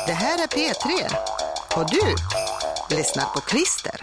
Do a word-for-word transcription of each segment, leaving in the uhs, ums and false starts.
Det här är P tre. Och du lyssnar på Christer.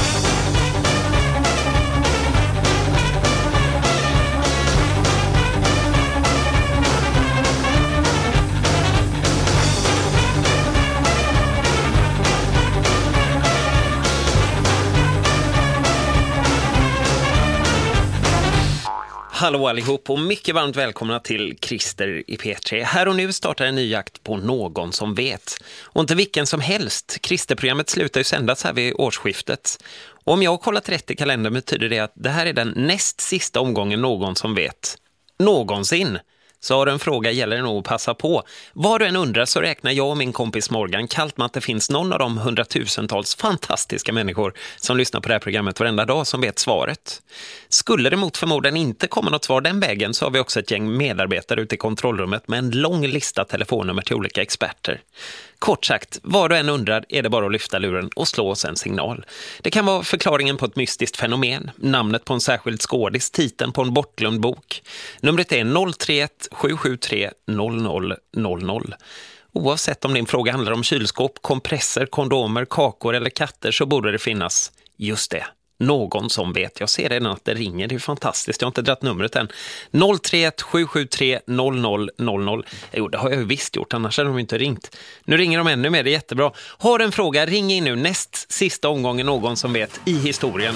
Hallå allihop och mycket varmt välkomna till Christer i P tre. Här och nu startar en ny jakt på någon som vet. Och inte vilken som helst. Christer-programmet slutar ju sändas här vid årsskiftet. Och om jag har kollat rätt i kalendern betyder det att det här är den näst sista omgången någon som vet. Någonsin. Så har du en fråga gäller det nog att passa på. Vad du än undrar så räknar jag och min kompis Morgan kallt med att det finns någon av de hundratusentals fantastiska människor som lyssnar på det här programmet varenda dag som vet svaret. Skulle det mot förmodan inte komma något svar den vägen så har vi också ett gäng medarbetare ute i kontrollrummet med en lång lista telefonnummer till olika experter. Kort sagt, vad du än undrar är det bara att lyfta luren och slå oss en signal. Det kan vara förklaringen på ett mystiskt fenomen, namnet på en särskild skådis, titeln på en bortglömd bok. Numret är noll tre ett sju sju tre noll noll noll noll. Oavsett om din fråga handlar om kylskåp, kompresser, kondomer, kakor eller katter så borde det finnas just det. Någon som vet. Jag ser redan att det ringer. Det är fantastiskt. Jag har inte dratt numret än. noll tre ett sju sju tre noll noll noll noll. Jo, det har jag ju visst gjort. Annars hade de inte ringt. Nu ringer de ännu mer. Det är jättebra. Har en fråga, ring in nu. Näst sista omgången någon som vet i historien.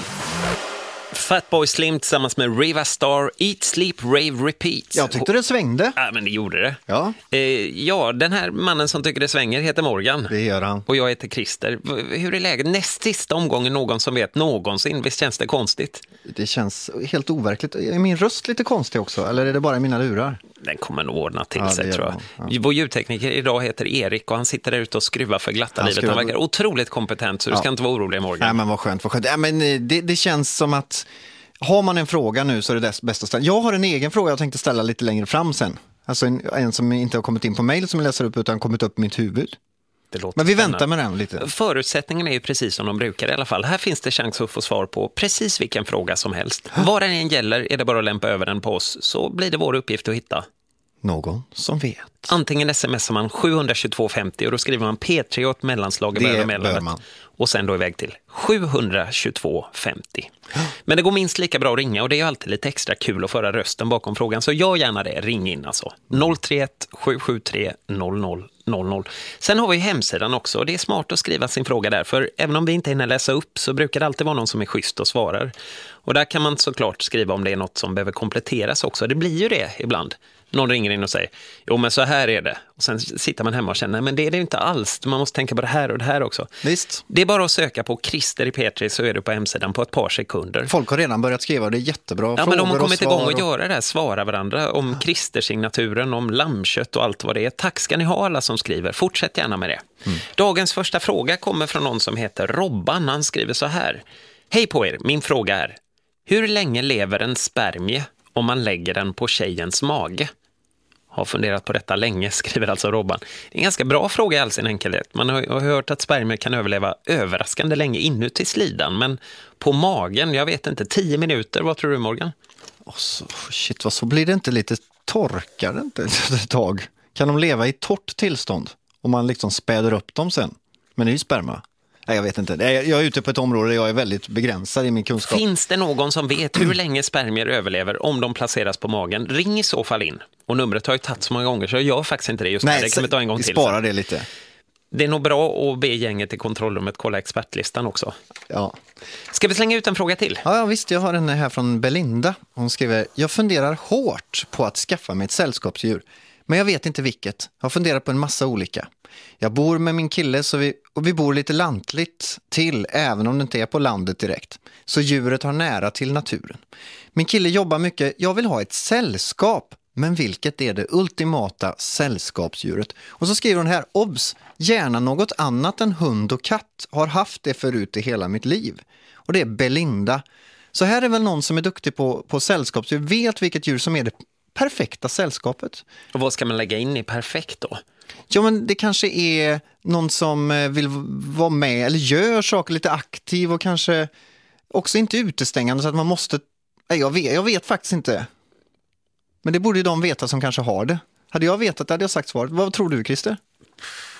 Fatboy Slim tillsammans med Riva Starr, Eat, Sleep, Rave, Repeat. Jag tyckte det svängde. Ja, men det gjorde det. Ja. Eh, ja, den här mannen som tycker det svänger heter Morgan. Det gör han. Och jag heter Christer. Hur är läget? Näst sista omgången någon som vet någonsin. Visst känns det konstigt? Det känns helt overkligt. Är min röst lite konstig också? Eller är det bara mina lurar? Den kommer nog ordna till ja, sig, tror jag. Ja. Vår ljudtekniker idag heter Erik och han sitter där ute och skruvar för glatta han livet. Skruvar... Han verkar otroligt kompetent så ja. Du ska inte vara orolig, Morgan. Nej, men vad skönt, vad skönt. Ja, men det, det känns som att har man en fråga nu så är det bäst att ställa. Jag har en egen fråga jag tänkte ställa lite längre fram sen. Alltså en, en som inte har kommit in på mejl som jag läser upp utan kommit upp i mitt huvud. Det låter men vi spännande. Väntar med den lite. Förutsättningen är ju precis som de brukar i alla fall. Här finns det chans att få svar på precis vilken fråga som helst. Vad den än gäller är det bara att lämpa över den på oss så blir det vår uppgift att hitta någon som vet. Antingen smsar man sju två två femtio och då skriver man P tre och ett mellanslag i början av man. Och sen då iväg till sju två femtio. Men det går minst lika bra att ringa och det är ju alltid lite extra kul att föra rösten bakom frågan. Så gör gärna det, ring in alltså. noll tre ett sju sju tre noll noll noll noll. Sen har vi hemsidan också och det är smart att skriva sin fråga där. För även om vi inte hinner läsa upp så brukar det alltid vara någon som är schysst och svarar. Och där kan man såklart skriva om det är något som behöver kompletteras också. Det blir ju det ibland. Någon ringer in och säger, jo men så här är det. Och sen sitter man hemma och känner, men det är det inte alls. Man måste tänka på det här och det här också. Visst. Det är bara att söka på Christer i P tre så är du på hemsidan på ett par sekunder. Folk har redan börjat skriva, det är jättebra. Ja, men de har kommit och igång och, och göra det här, svara varandra om ja. Christer-signaturen, om lammkött och allt vad det är. Tack ska ni ha alla som skriver. Fortsätt gärna med det. Mm. Dagens första fråga kommer från någon som heter Robban. Han skriver så här. Hej på er, min fråga är: hur länge lever en spermie om man lägger den på tjejens mage? Har funderat på detta länge, skriver alltså Robban. Det är en ganska bra fråga i all sin enkelhet. Man har hört att spermier kan överleva överraskande länge inuti slidan. Men på magen, jag vet inte, tio minuter, vad tror du, Morgan? Oh, så, shit, vad så blir det inte lite torkar inte ett tag? Kan de leva i torrt tillstånd? Om man liksom späder upp dem sen? Men det är ju sperma. Nej, jag vet inte. Jag är ute på ett område där jag är väldigt begränsad i min kunskap. Finns det någon som vet hur länge spermier överlever om de placeras på magen? Ring i så fall in. Och numret har ju tagit så många gånger så jag gör faktiskt inte det just Nej, här. Det kan vi ta en gång vi till. Spara det lite. Det är nog bra att be gänget i kontrollrummet kolla expertlistan också. Ja. Ska vi slänga ut en fråga till? Ja, ja visst. Jag har en här från Belinda. Hon skriver, jag funderar hårt på att skaffa mig ett sällskapsdjur. Men jag vet inte vilket. Jag har funderat på en massa olika. Jag bor med min kille så vi, och vi bor lite lantligt till även om det inte är på landet direkt. Så djuret har nära till naturen. Min kille jobbar mycket. Jag vill ha ett sällskap. Men vilket är det ultimata sällskapsdjuret? Och så skriver hon här, obs, gärna något annat än hund och katt. Har haft det förut i hela mitt liv. Och det är Belinda. Så här är väl någon som är duktig på, på sällskapsdjur. Vet vilket djur som är det perfekta sällskapet. Och vad ska man lägga in i perfekt då? Ja, men det kanske är någon som vill vara med eller gör saker lite aktiv och kanske också inte utestängande så att man måste... Nej, jag vet, jag vet faktiskt inte. Men det borde ju de veta som kanske har det. Hade jag vetat det hade jag sagt svaret. Vad tror du, Christer?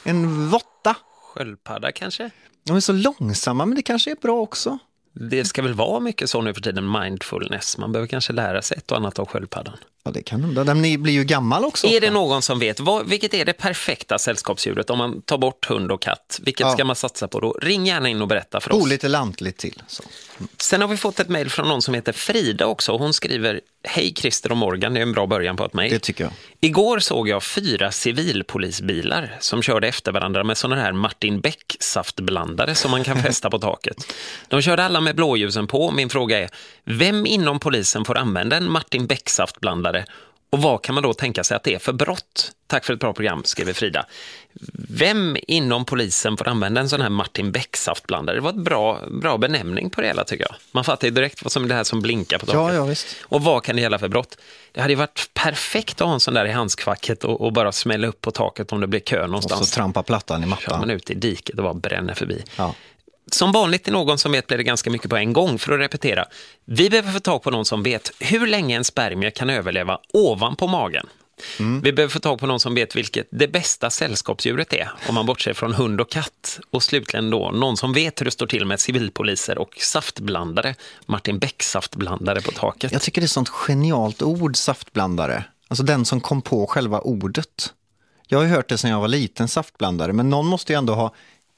En votta. Sköldpadda kanske? De är så långsamma, men det kanske är bra också. Det ska väl vara mycket så nu för tiden, mindfulness. Man behöver kanske lära sig ett och annat av sköldpaddan. Ja, det kan de. De blir ju gammal också. Är det någon som vet, vad, vilket är det perfekta sällskapsdjuret om man tar bort hund och katt? Vilket Ja. ska man satsa på då? Ring gärna in och berätta för oss. Bo lite lantligt till. Så. Sen har vi fått ett mejl från någon som heter Frida också. Hon skriver, hej Christer och Morgan, det är en bra början på ett mejl. Det tycker jag. Igår såg jag fyra civilpolisbilar som körde efter varandra med sådana här Martin Beck-saftblandare som man kan fästa på taket. De körde alla med blåljusen på. Min fråga är, vem inom polisen får använda en Martin Beck-saftblandare? Och vad kan man då tänka sig att det är för brott? Tack för ett bra program, skriver Frida. Vem inom polisen får använda en sån här Martin Beck-saftblandare? Det var ett bra, bra benämning på det hela, tycker jag. Man fattar ju direkt vad som är det här som blinkar på taket. Ja, ja, visst. Och vad kan det gälla för brott? Det hade ju varit perfekt att ha en sån där i handskfacket och, och bara smälla upp på taket om det blir kö någonstans. Och så trampa plattan i Kör man mattan. ut i diket och bara bränner förbi. Ja. Som vanligt är någon som vet blir det ganska mycket på en gång. För att repetera, vi behöver få tag på någon som vet hur länge en spermie kan överleva ovanpå magen. Mm. Vi behöver få tag på någon som vet vilket det bästa sällskapsdjuret är, om man bortser från hund och katt. Och slutligen då, någon som vet hur det står till med civilpoliser och saftblandare. Martin Beck saftblandare på taket. Jag tycker det är ett sånt genialt ord, saftblandare. Alltså den som kom på själva ordet. Jag har ju hört det sedan jag var liten, saftblandare. Men någon måste ju ändå ha...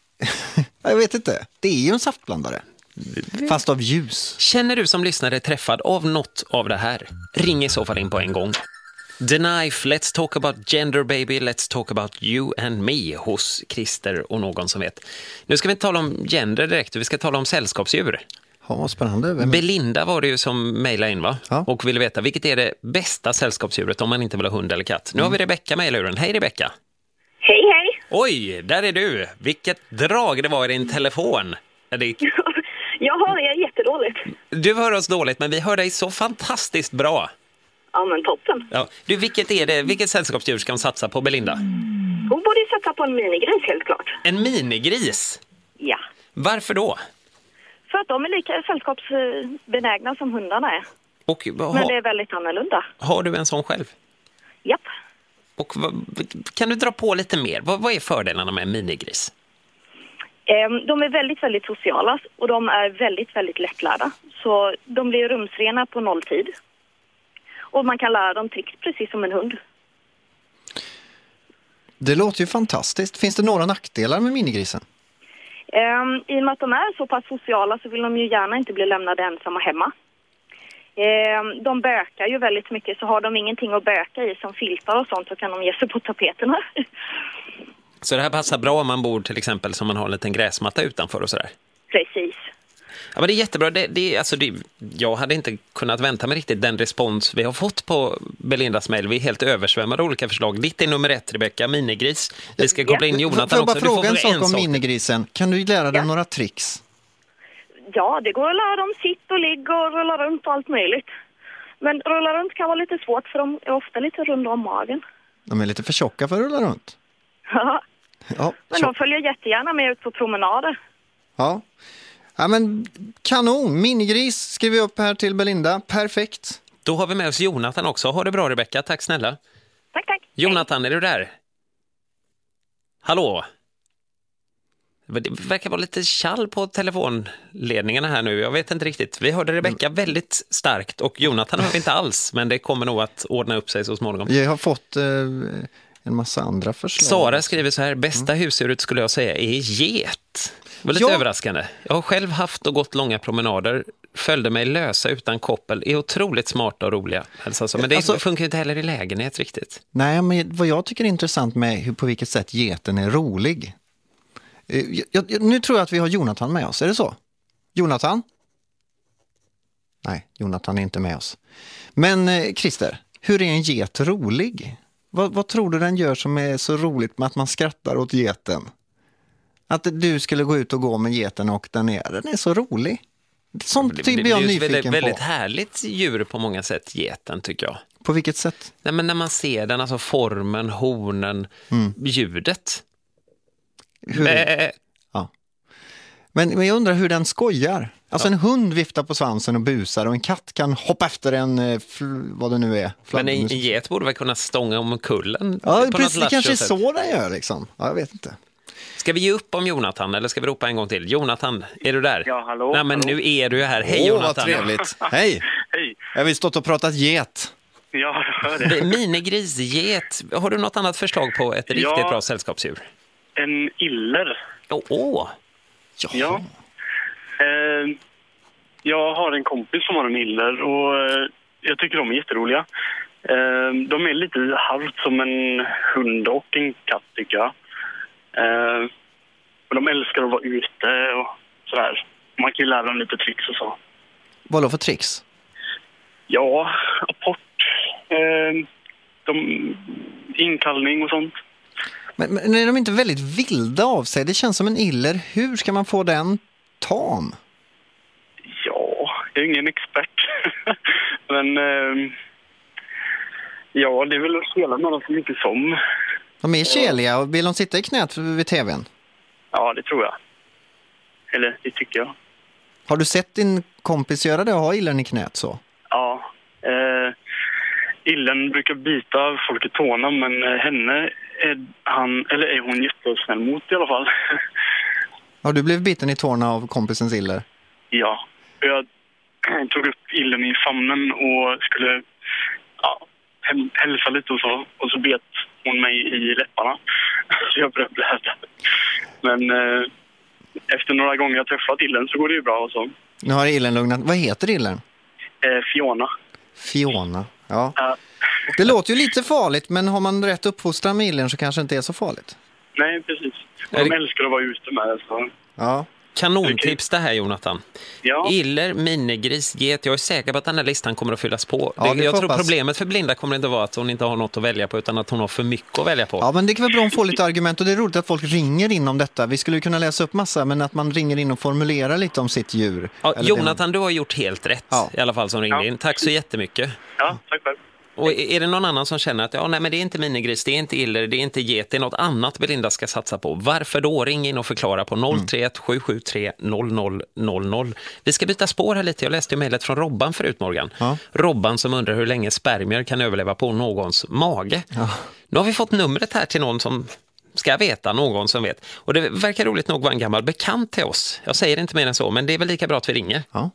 jag vet inte. Det är ju en saftblandare. Fast av ljus. Känner du som lyssnare träffad av något av det här? Ring i så fall in på en gång. The Knife, Let's Talk About Gender Baby, Let's Talk About You and Me hos Christer och någon som vet. Nu ska vi inte tala om gender direkt, vi ska tala om sällskapsdjur. Ja, vad spännande. Vem... Belinda var det ju som mejlade in, va? Ja. Och ville veta, vilket är det bästa sällskapsdjuret om man inte vill ha hund eller katt? Nu har vi Rebecka med i luren. Hej Rebecka! Hej, hej! Oj, där är du! Vilket drag det var i din telefon. Är det... Jag hör er jättedåligt. Du hör oss dåligt, men vi hör dig så fantastiskt bra. Ja, men toppen. Ja. Du, vilket är det? Vilket sällskapsdjur ska man satsa på, Belinda? Hon borde ju satsa på en minigris, helt klart. En minigris? Ja. Varför då? För att de är lika sällskapsbenägna som hundarna är. Och, ha, Men det är väldigt annorlunda. Har du en sån själv? Japp. Och vad, kan du dra på lite mer? Vad, vad är fördelarna med en minigris? Ehm, De är väldigt, väldigt sociala och de är väldigt, väldigt lättlärda. Så de blir rumsrena på nolltid. Och man kan lära dem tricks precis som en hund. Det låter ju fantastiskt. Finns det några nackdelar med minigrisen? Ehm, I och med att de är så pass sociala så vill de ju gärna inte bli lämnade ensamma hemma. Ehm, De bökar ju väldigt mycket, så har de ingenting att böka i som filtar och sånt så kan de ge sig på tapeterna. Så det här passar bra om man bor till exempel som man har en liten gräsmatta utanför och sådär? Precis. Ja, men det är jättebra. Det, det, alltså det, jag hade inte kunnat vänta mig riktigt den respons vi har fått på Belindas mejl. Vi är helt översvämmade av olika förslag. Ditt är nummer ett, Rebecka, minigris. Vi ska koppla in Jonathan Får jag bara också. fråga Du en får sak om sak. minigrisen? Kan du lära dig Ja. några tricks? Ja, det går att lära dem sitt och ligga och rulla runt och allt möjligt. Men rulla runt kan vara lite svårt för de är ofta lite runda om magen. De är lite för tjocka för att rulla runt. Ja, Ja, men tjock. de följer jättegärna med ut på promenader. Ja. Ja, men kanon. Minigris skriver vi upp här till Belinda. Perfekt. Då har vi med oss Jonathan också. Ha det bra, Rebecka. Tack snälla. Tack, tack. Jonathan, är du där? Hallå? Det verkar vara lite kall på telefonledningarna här nu. Jag vet inte riktigt. Vi hörde Rebecka väldigt starkt och Jonathan hör vi inte alls. Men det kommer nog att ordna upp sig så småningom. Jag har fått eh, en massa andra förslag. Sara skriver så här, bästa husdjuret skulle jag säga är get. Det var lite Ja. överraskande. Jag har själv haft och gått långa promenader, följde mig lösa utan koppel, är otroligt smarta och roliga. Alltså, men det Alltså- funkar ju inte heller i lägenhet riktigt. Nej, men vad jag tycker är intressant med hur, på vilket sätt geten är rolig. Eh, Jag, jag, nu tror jag att vi har Jonathan med oss. Är det så? Jonathan? Nej, Jonathan är inte med oss. Men eh, Christer, hur är en get rolig? Vad, vad tror du den gör som är så roligt med att man skrattar åt geten? Att du skulle gå ut och gå med geten och den är, den är så rolig. Sånt Det, typ det, är det jag är ju ett nyfiken väldigt, väldigt på. härligt djur på många sätt, geten tycker jag. På vilket sätt? Nej, men när man ser den, alltså formen, hornen, ljudet. Hur? Bä. Ja. Men, men jag undrar hur den skojar. Alltså ja. En hund viftar på svansen och busar och en katt kan hoppa efter en, fl- vad det nu är. Men en get borde väl kunna stånga om kullen? Ja, precis, det kanske är så den gör liksom. Ja, jag vet inte. Ska vi ge upp om Jonathan eller ska vi ropa en gång till? Jonathan, är du där? Ja, hallå. Nej, men hallå. nu är du här. Hej Åh, Jonathan. vad trevligt. Hej. Hej. Jag vill stått och pratat get. Ja, jag hör det. Minigrisget. Har du något annat förslag på ett riktigt Ja. bra sällskapsdjur? En iller. Åh, oh, Jaha. Ja. Eh, jag har en kompis som har en iller och eh, jag tycker de är jätteroliga. Eh, de är lite halvt som en hund och en katt tycker jag. Eh, och de älskar att vara ute och sådär. Man kan ju lära dem lite tricks och så. Vad då för tricks? Ja, apport. Eh, de, inkallning och sånt. Men, men är de inte väldigt vilda av sig? Det känns som en iller. Hur ska man få den tam? Ja, jag är ingen expert. Men eh, ja, det är väl att spela med dem så mycket som. De är keliga och vill de sitta i knät vid tvn? Ja, det tror jag. Eller det tycker jag. Har du sett din kompis göra det och ha illen i knät så? Ja, eh, illen brukar bita folk i tårna, men eh, henne är, han, eller är hon jättesnäll mot i alla fall. Har du blivit biten i tårna av kompisens iller? Ja, jag tog upp illen i famnen och skulle ja, hälsa lite och så. Och så bet hon mig i läpparna. Så jag började blöda. Men eh, efter några gånger jag träffat illen så går det ju bra och så. Nu har illen lugnat. Vad heter illen? Eh, Fiona. Fiona, ja. Ja. Det låter ju lite farligt, men har man rätt uppfostran med illen så kanske det inte är så farligt. Nej, precis. De Är det- älskar att vara ute med. Så. Ja. Kanontips det här, Jonathan. Ja. Iller, minigris, get. Jag är säker på att den här listan kommer att fyllas på. Ja, det, vi jag får tror hoppas. problemet för blinda kommer inte vara att hon inte har något att välja på, utan att hon har för mycket att välja på. Ja, men det kan vara bra om få lite argument och det är roligt att folk ringer in om detta. Vi skulle ju kunna läsa upp massa, men att man ringer in och formulerar lite om sitt djur. Ja, Eller Jonathan, du har gjort helt rätt Ja. i alla fall som ringde Ja. in. Tack så jättemycket. Ja, tack själv. Och är det någon annan som känner att ja, nej, men det är inte minigris, det är inte iller, det är inte get, det är något annat Belinda ska satsa på. Varför då? Ring in och förklara på noll tre ett sju sju tre noll noll noll noll. Vi ska byta spår här lite. Jag läste ju mejlet från Robban förut, Morgan. Ja. Robban som undrar hur länge spermier kan överleva på någons mage. Ja. Nu har vi fått numret här till någon som ska veta, någon som vet. Och det verkar roligt nog vara en gammal bekant till oss. Jag säger inte mer än så, men det är väl lika bra att vi ringer. Ja.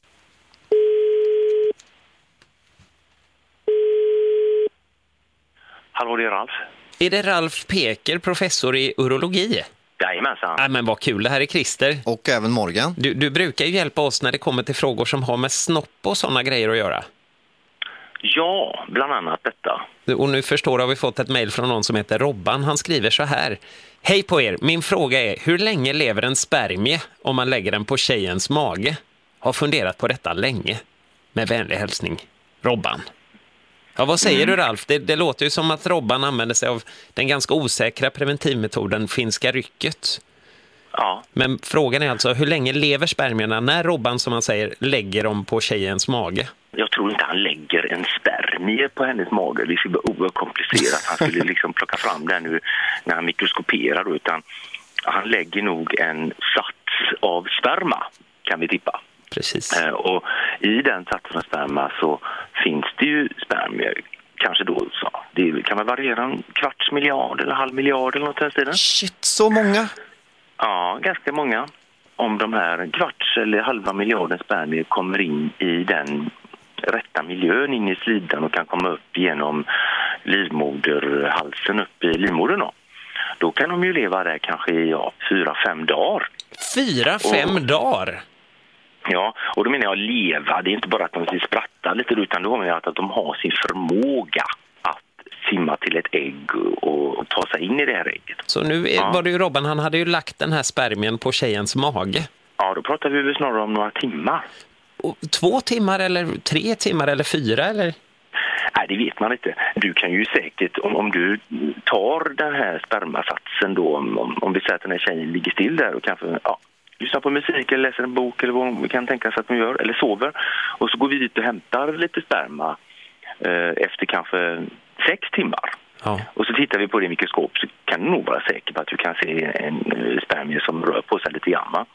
Hallå, det är Ralf. Är det Ralf Peker, professor i urologi? Jajamensan. Nej, men vad kul, det här är Christer. Och även Morgan. Du, du brukar ju hjälpa oss när det kommer till frågor som har med snopp och sådana grejer att göra. Ja, bland annat detta. Och nu förstår har vi fått ett mejl från någon som heter Robban. Han skriver så här. Hej på er, min fråga är hur länge lever en spermie om man lägger den på tjejens mage? Har funderat på detta länge. Med vänlig hälsning, Robban. Ja, vad säger mm. du Ralf? Det, det låter ju som att Robban använder sig av den ganska osäkra preventivmetoden finska rycket. Ja. Men frågan är alltså, hur länge lever spermierna när Robban, som man säger, lägger dem på tjejens mage? Jag tror inte han lägger en spermie på hennes mage. Det skulle vara oerhört komplicerat. Han skulle liksom plocka fram den nu när han mikroskoperar. Utan han lägger nog en sats av sperma, kan vi tippa. Precis. Eh, och i den satsen av sperma så finns det ju spermier. Kanske då så. Det kan man variera en kvarts miljard eller halv miljard eller något den tiden. Shit, så många. Ja, ganska många. Om de här kvarts eller halva miljarden spermier kommer in i den rätta miljön in i slidan och kan komma upp genom livmoderhalsen upp i livmodern då. Då kan de ju leva där kanske i ja, fyra, fem dagar. Fyra, fem och, dagar? Ja, och då menar jag leva. Det är inte bara att de ska spratta lite utan då menar jag att de har sin förmåga att simma till ett ägg och ta sig in i det här ägget. Så nu är, ja. var det ju Robban, han hade ju lagt den här spermien på tjejens mage. Ja, då pratar vi väl snarare om några timmar. Och två timmar eller tre timmar eller fyra eller? Nej, det vet man inte. Du kan ju säkert, om, om du tar den här spermasatsen då, om, om vi säger att den här tjejen ligger still där och kanske ja, lyssnar på musik eller läser en bok eller vad vi kan tänka sig att de gör, eller sover. Och så går vi dit och hämtar lite sperma eh, efter kanske sex timmar. Ja. Och så tittar vi på det i mikroskop så kan du nog vara säker på att du kan se en spermie som rör på sig lite grann.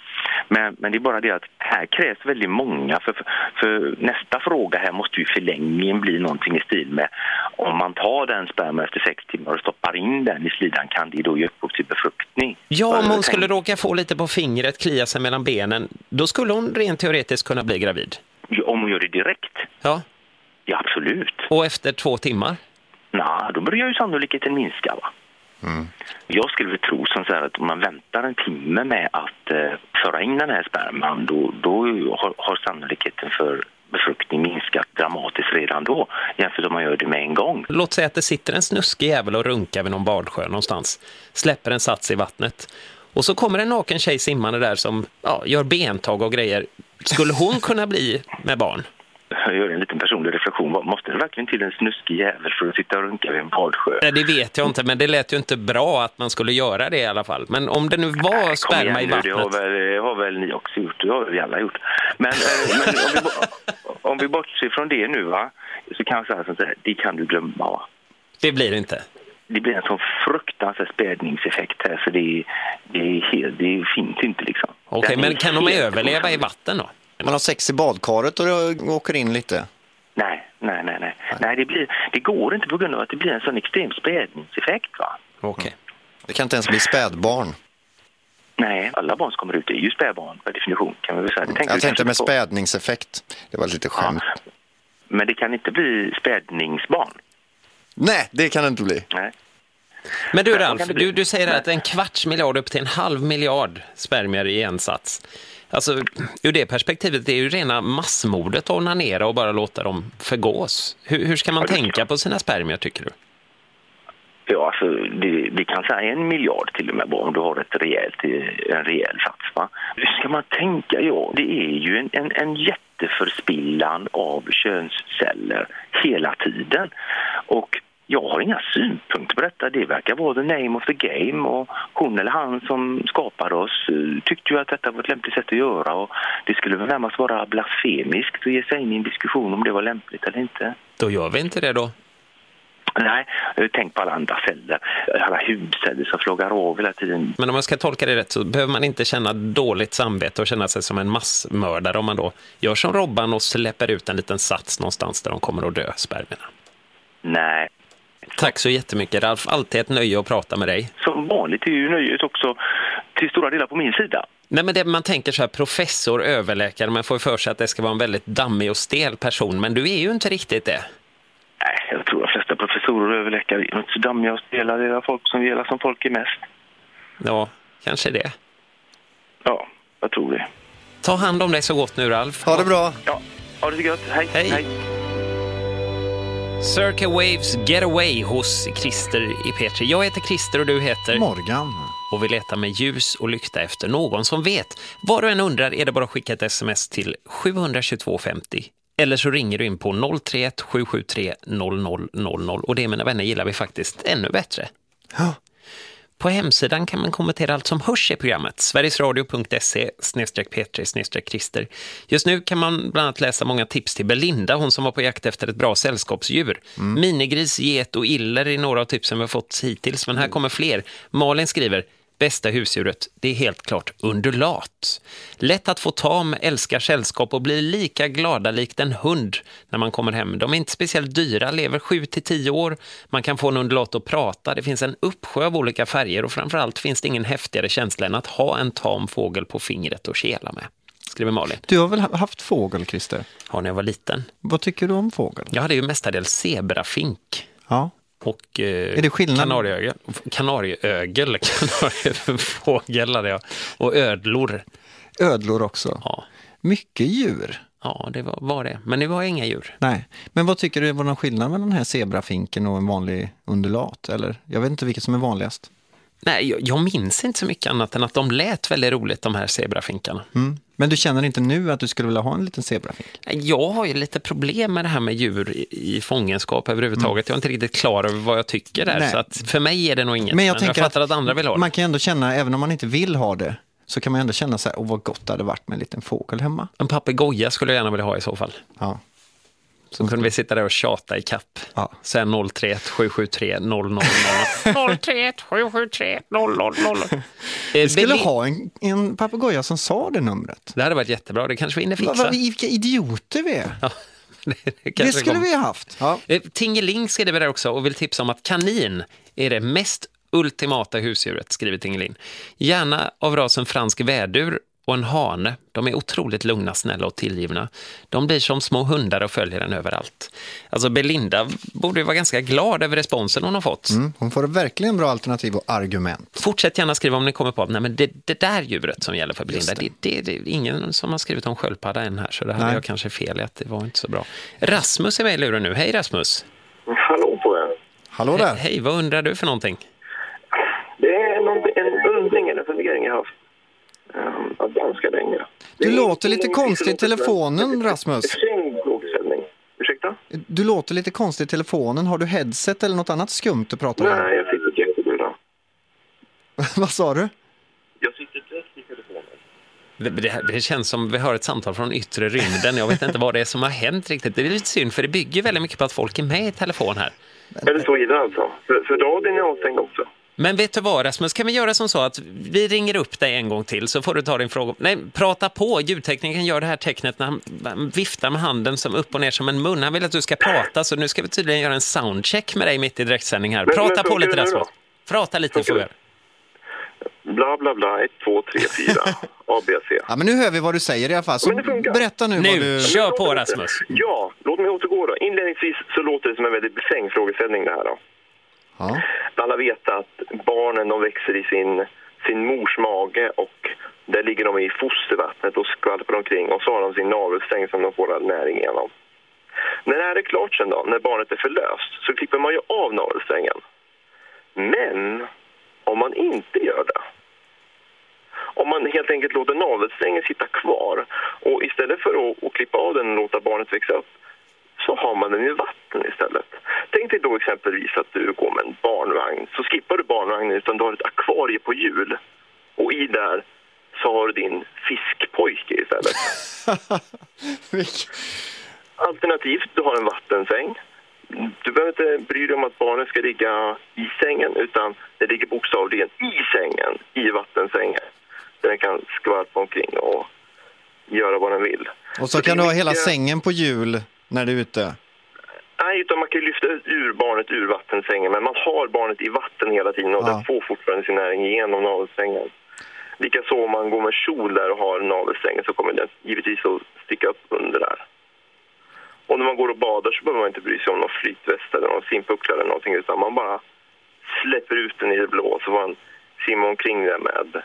Men, men det är bara det att här krävs väldigt många. För, för, för nästa fråga här måste ju förlängningen bli någonting i stil med om man tar den sperma efter sex timmar och stoppar in den i slidan, kan det då ge upphov till befruktning? Ja, om hon skulle råka få lite på fingret, klia sig mellan benen, då skulle hon rent teoretiskt kunna bli gravid. Ja, om hon gör det direkt? Ja. Ja, absolut. Och efter två timmar? Nej, då börjar ju sannolikheten minska, va? Mm. Jag skulle väl tro som så här att om man väntar en timme med att eh, föra in den här sperman, då, då har, har sannolikheten för befruktning minskat dramatiskt redan då, jämfört om man gör det med en gång. Låt säga att det sitter en snuskig jävel och runkar vid någon badsjö någonstans, släpper en sats i vattnet, och så kommer en naken tjej simmande där som ja, gör bentag och grejer. Skulle hon kunna bli med barn? Jag gör en liten personlig reflektion. Måste det verkligen till en snuskig jävel för att sitta och runka vid en badsjö? Nej, det vet jag inte, men det lät ju inte bra att man skulle göra det i alla fall. Men om det nu var Nej, sperma igen, i vattnet... Det har, väl, det har väl ni också gjort, det har vi alla gjort. Men, eh, men om, vi, om vi bortser från det nu, va, så kan jag säga så här, det kan du glömma, va? Det blir det inte. Det blir en sån fruktansvärd spädningseffekt här, så det, det, är helt, det finns inte liksom. Okej, okay, men kan de överleva i vatten då? Man har sex i badkaret och åker in lite. Nej, nej, nej, nej. Nej, det, blir, det går inte på grund av att det blir en sån extrem spädningseffekt, va? Okej. Okay. Det kan inte ens bli spädbarn. Nej, alla barn som kommer ut är ju spädbarn per definition, kan man väl säga. Det tänkte jag tänkte med på. Spädningseffekt. Det var lite skämt. Ja, men det kan inte bli spädningsbarn. Nej, det kan det inte bli. Nej. Men du Ralf, du, du säger att en kvarts miljard upp till en halv miljard spermier i en sats. Alltså, ur det perspektivet, det är ju rena massmordet att onanera och bara låta dem förgås. Hur, hur ska man ja, tänka på sina spermier, tycker du? Ja, alltså, det, det kan säga en miljard till och med om du har ett rejält, en rejäl sats, va? Hur ska man tänka? Ja, det är ju en, en, en jätteförspillan av könsceller hela tiden. Och jag har inga synpunkter på detta. Det verkar vara the name of the game. Och hon eller han som skapade oss tyckte ju att detta var ett lämpligt sätt att göra. Och det skulle väl närmast vara blasfemiskt att ge sig in i en diskussion om det var lämpligt eller inte. Då gör vi inte det då. Nej, tänk på alla andra celler. Alla hudceller som frågar av hela tiden. Men om man ska tolka det rätt så behöver man inte känna dåligt samvete och känna sig som en massmördare om man då gör som Robban och släpper ut en liten sats någonstans där de kommer att dö, spermierna. Nej. Tack så jättemycket, Ralf. Alltid ett nöje att prata med dig. Som vanligt är ju nöjet också till stora delar på min sida. Nej, men det, man tänker så här, professor, överläkare, man får ju för sig att det ska vara en väldigt dammig och stel person, men du är ju inte riktigt det. Nej, jag tror att de flesta professorer och överläkare är inte så dammiga och stela. Det är folk som gillar som folk är mest. Ja, kanske det. Ja, jag tror det. Ta hand om dig så gott nu, Ralf. Ha det bra. Ja, ha det så gott. Hej. Hej. Hej. Circa Waves Get Away hos Christer i P tre. Jag heter Christer och du heter Morgan. Och vi letar med ljus och lykta efter någon som vet. Var du än undrar är det bara att skicka ett sms till sju två två fem zero. Eller så ringer du in på noll tre ett sju sju tre noll noll noll noll. Och det, mina vänner, gillar vi faktiskt ännu bättre. Ja. På hemsidan kan man kommentera allt som hörs i programmet. sverigesradio punkt se snedstreck p tre snedstreck Christer. Just nu kan man bland annat läsa många tips till Belinda, hon som var på jakt efter ett bra sällskapsdjur. Mm. Minigris, get och iller är några av tipsen vi har fått hittills, men här kommer fler. Malin skriver: bästa husdjuret, det är helt klart undulat. Lätt att få tam, älskar sällskap och blir lika glada likt en hund när man kommer hem. De är inte speciellt dyra, lever sju till tio år. Man kan få en undulat att prata. Det finns en uppsjö av olika färger och framförallt finns det ingen häftigare känsla än att ha en tam fågel på fingret och kela med. Skriver Malin. Du har väl haft fågel, Christer? Ja, när jag var liten. Vad tycker du om fågel? Jag hade ju mestadels zebrafink. Ja. Och eh, är det skillnad? Kanarieögel, kanarieögel, kanariefågel hade jag. Och ödlor. Ödlor också? Ja. Mycket djur? Ja, det var, var det. Men nu var inga djur. Nej. Men vad tycker du var någon skillnad mellan den här zebrafinken och en vanlig undulat? Eller? Jag vet inte vilket som är vanligast. Nej, jag, jag minns inte så mycket annat än att de lät väldigt roligt, de här zebrafinkarna. Mm. Men du känner inte nu att du skulle vilja ha en liten zebrafink? Jag har ju lite problem med det här med djur i, i fångenskap överhuvudtaget. Mm. Jag är inte riktigt klar över vad jag tycker där. Nej. Så att för mig är det nog inget. Men jag, men tänker jag fattar att, att andra vill ha det. Man kan ändå känna, även om man inte vill ha det, så kan man ändå känna så här, åh vad gott det hade varit med en liten fågel hemma. En papegoja skulle jag gärna vilja ha i så fall. Ja. Så kunde vi sitta där och tjata i kapp. Ja. Sen noll tre ett sju sju tre noll noll noll noll tre ett sju sju tre noll noll noll. Vi skulle ha en, en papegoja som sa det numret. Det hade varit jättebra, det kanske vi hinner fixa. Va, va, vilka idioter vi är. Ja, det, det, det skulle vi ha haft. Ja. Tingeling skriver där också och vill tipsa om att kanin är det mest ultimata husdjuret, skriver Tingeling. Gärna av rasen fransk vädur och en hane. De är otroligt lugna, snälla och tillgivna. De blir som små hundar och följer den överallt. Alltså Belinda borde ju vara ganska glad över responsen hon har fått. Mm, hon får verkligen bra alternativ och argument. Fortsätt gärna skriva om ni kommer på att nej, men det, det där djuret som gäller för Belinda, det. Det, det, det är ingen som har skrivit om sköldpadda än här, så det här är jag kanske fel i att det var inte så bra. Rasmus är med i luren nu. Hej Rasmus. Hallå på er. Hallå där. He- hej, vad undrar du för någonting? Det är någon, en undring eller fundering jag har haft um, ganska länge. Du det låter lite konstigt i telefonen, Rasmus. Frågeställning. Ursäkta? Du låter lite konstigt i telefonen. Har du headset eller något annat skumt du pratar om? Nej, jag sitter jättebra. Vad sa du? Jag sitter direkt i telefonen. Det, det, det känns som vi har ett samtal från yttre rymden. Jag vet inte vad det är som har hänt riktigt. Det är lite synd, för det bygger väldigt mycket på att folk är med i telefon här. Är det så illa alltså? För, för radion är avstängd också. Men vet du vad, Rasmus, kan vi göra som så att vi ringer upp dig en gång till så får du ta din fråga. Nej, prata på. Ljudtekniken gör det här tecknet när han viftar med handen som upp och ner som en mun. Han vill att du ska prata, så nu ska vi tydligen göra en soundcheck med dig mitt i direktsändning här. Men, prata men, på lite, Rasmus. Då? Prata lite för er. Bla bla bla, ett, två, tre, fyra, A, B, C. Ja, men nu hör vi vad du säger i alla fall. Så berätta nu, nu vad du... kör på, Rasmus. Ja, låt mig återgå då. Inledningsvis så låter det som en väldigt befängd frågeställning det här då. Ja. Alla vet att barnen de växer i sin, sin mors mage och där ligger de i fostervattnet och skvalpar omkring och så har de sin navelsträng som de får all näring igenom. När det här är klart sen då, när barnet är förlöst, så klipper man ju av navelsträngen. Men om man inte gör det, om man helt enkelt låter navelsträngen sitta kvar och istället för att, att klippa av den och låta barnet växa upp, så har man den i vatten istället. Tänk dig då exempelvis att du går med en barnvagn. Så skippar du barnvagnen utan du har ett akvarie på hjul. Och i där så har du din fiskpojke istället. Alternativt, du har en vattensäng. Du behöver inte bry dig om att barnen ska ligga i sängen, utan det ligger bokstavligen i sängen, i vattensängen. Där den kan skvalpa omkring och göra vad den vill. Och så, så kan du ha hela sängen på hjul när du är ute? Nej, utan man kan lyfta ur barnet ur vattensängen, men man har barnet i vatten hela tiden och ja. Den får fortfarande sin näring igenom navelsängen. Likaså om man går med kjol där och har navelsängen så kommer den givetvis att sticka upp under där. Och när man går och badar så behöver man inte bry sig om någon flytväst eller någon simpucklar eller någonting, utan man bara släpper ut den i det blå så får man simma omkring där med,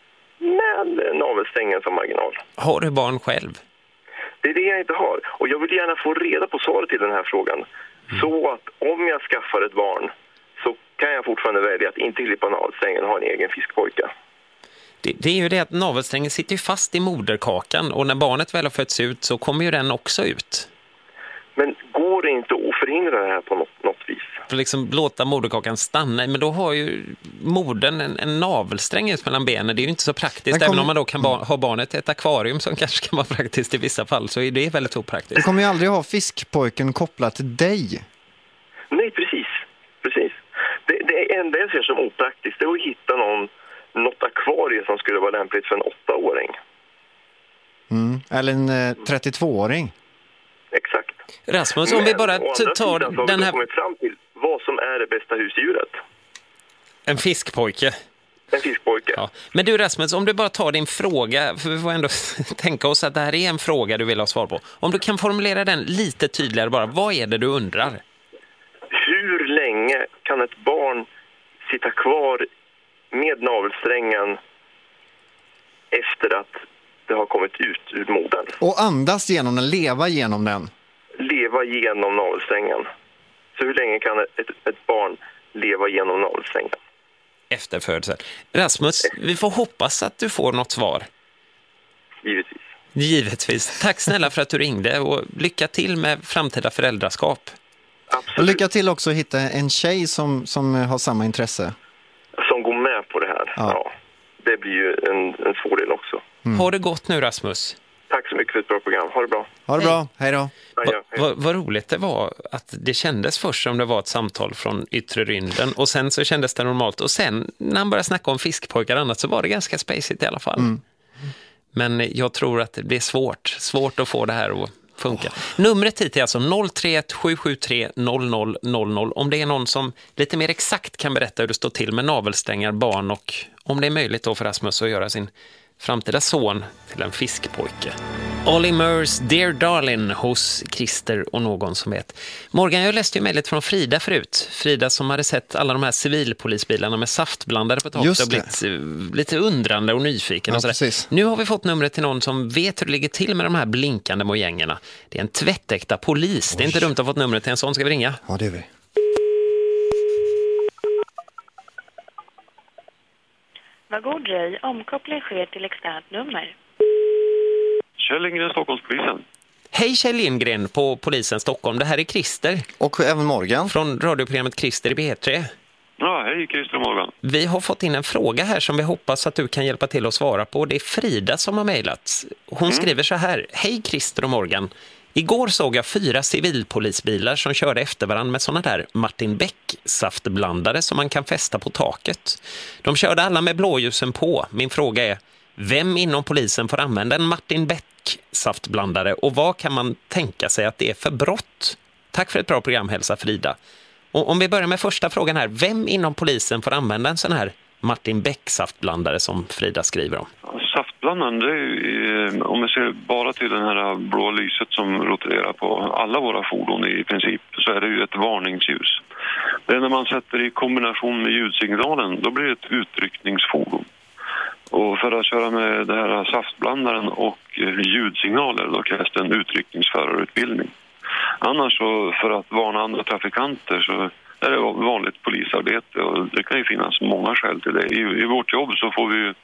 med navelstängen som marginal. Har du barn själv? Det är det jag inte har. Och jag vill gärna få reda på svaret till den här frågan. Mm. Så att om jag skaffar ett barn så kan jag fortfarande välja att inte klippa navelsträngen och ha en egen fiskpojka. Det, det är ju det att navelsträngen sitter ju fast i moderkakan och när barnet väl har fötts ut så kommer ju den också ut. Men går det inte att förhindra det här på något, något vis? För liksom låta moderkakan stanna, men då har ju modern en, en navelsträng mellan benen. Det är ju inte så praktiskt, kom... även om man då kan ba- ha barnet i ett akvarium som kanske kan vara praktiskt i vissa fall, så är det väldigt opraktiskt. Du kommer ju aldrig ha fiskpojken kopplat till dig. Nej, precis. precis. Det, det enda jag ser som opraktiskt är att hitta någon, något akvarie som skulle vara lämpligt för en åttaåring. Mm. Eller en eh, trettiotvååring. Exakt. Rasmus, om Men, vi bara t- tar den här... Vi har kommit fram till vad som är det bästa husdjuret. En fiskpojke. En fiskpojke. Ja. Men du Rasmus, om du bara tar din fråga, för vi får ändå tänka oss att det här är en fråga du vill ha svar på. Om du kan formulera den lite tydligare bara, vad är det du undrar? Hur länge kan ett barn sitta kvar med navelsträngen efter att det har kommit ut ur modern? Och andas genom den, leva genom den. Leva genom navelsträngen. Så hur länge kan ett, ett barn leva genom navelsträngen? Efter födseln. Rasmus, vi får hoppas att du får något svar. Givetvis. Givetvis. Tack snälla för att du ringde och lycka till med framtida föräldraskap. Absolut. Och lycka till också att hitta en tjej som, som har samma intresse. Som går med på det här. Ja. Ja. Det blir ju en, en svår del också. Mm. Ha det gott nu, Rasmus. Tack så så mycket för ett bra program. Ha det bra. Ha det bra. Hej då. Ja, ja, hej. Vad va roligt det var att det kändes först som det var ett samtal från yttre rymden och sen så kändes det normalt och sen när han började snacka om fiskpojkar och annat så var det ganska spacigt i alla fall. Mm. Men jag tror att det blir svårt, svårt att få det här att funka. Oh. Numret hit är alltså noll tre ett sju sju tre noll noll noll noll om det är någon som lite mer exakt kan berätta hur det står till med navelsträngar, barn och om det är möjligt då för Rasmus att göra sin framtida son till en fiskpojke. Olly Murs Dear Darling hos Christer och någon som vet. Morgan, jag läste ju mejlet från Frida förut. Frida som hade sett alla de här civilpolisbilarna med saftblandare på taket och blivit lite undrande och nyfiken. Ja, och nu har vi fått numret till någon som vet hur det ligger till med de här blinkande mojängerna. Det är en tvättäkta polis. Oj. Det är inte dumt att ha fått numret till en sån. Ska vi ringa? Ja, det är vi. Vad god dröj. Omkoppling sker till externt nummer. Kjell Lindgren, Stockholmspolisen. Hej Kjell Lindgren på polisen Stockholm. Det här är Christer. Och även Morgan. Från radioprogrammet Christer i B tre. Ja, hej Christer och Morgan. Vi har fått in en fråga här som vi hoppas att du kan hjälpa till att svara på. Det är Frida som har mejlat. Hon mm. skriver så här. Hej Christer och Morgan. Igår såg jag fyra civilpolisbilar som körde efter varandra med såna där Martin Beck-saftblandare som man kan fästa på taket. De körde alla med blåljusen på. Min fråga är, vem inom polisen får använda en Martin Beck-saftblandare och vad kan man tänka sig att det är för brott? Tack för ett bra program, hälsa Frida. Och om vi börjar med första frågan här, vem inom polisen får använda en sån här Martin Beck-saftblandare som Frida skriver om? Saftblandaren, det är, om vi ser bara till den här blå lyset som roterar på alla våra fordon i princip, så är det ju ett varningsljus. Det är när man sätter i kombination med ljudsignalen, då blir det ett utryckningsfordon. Och för att köra med det här saftblandaren och ljudsignaler, då krävs det en utryckningsförarutbildning. Annars så, för att varna andra trafikanter, så är det vanligt polisarbete och det kan ju finnas många skäl till det. I, i vårt jobb så får vi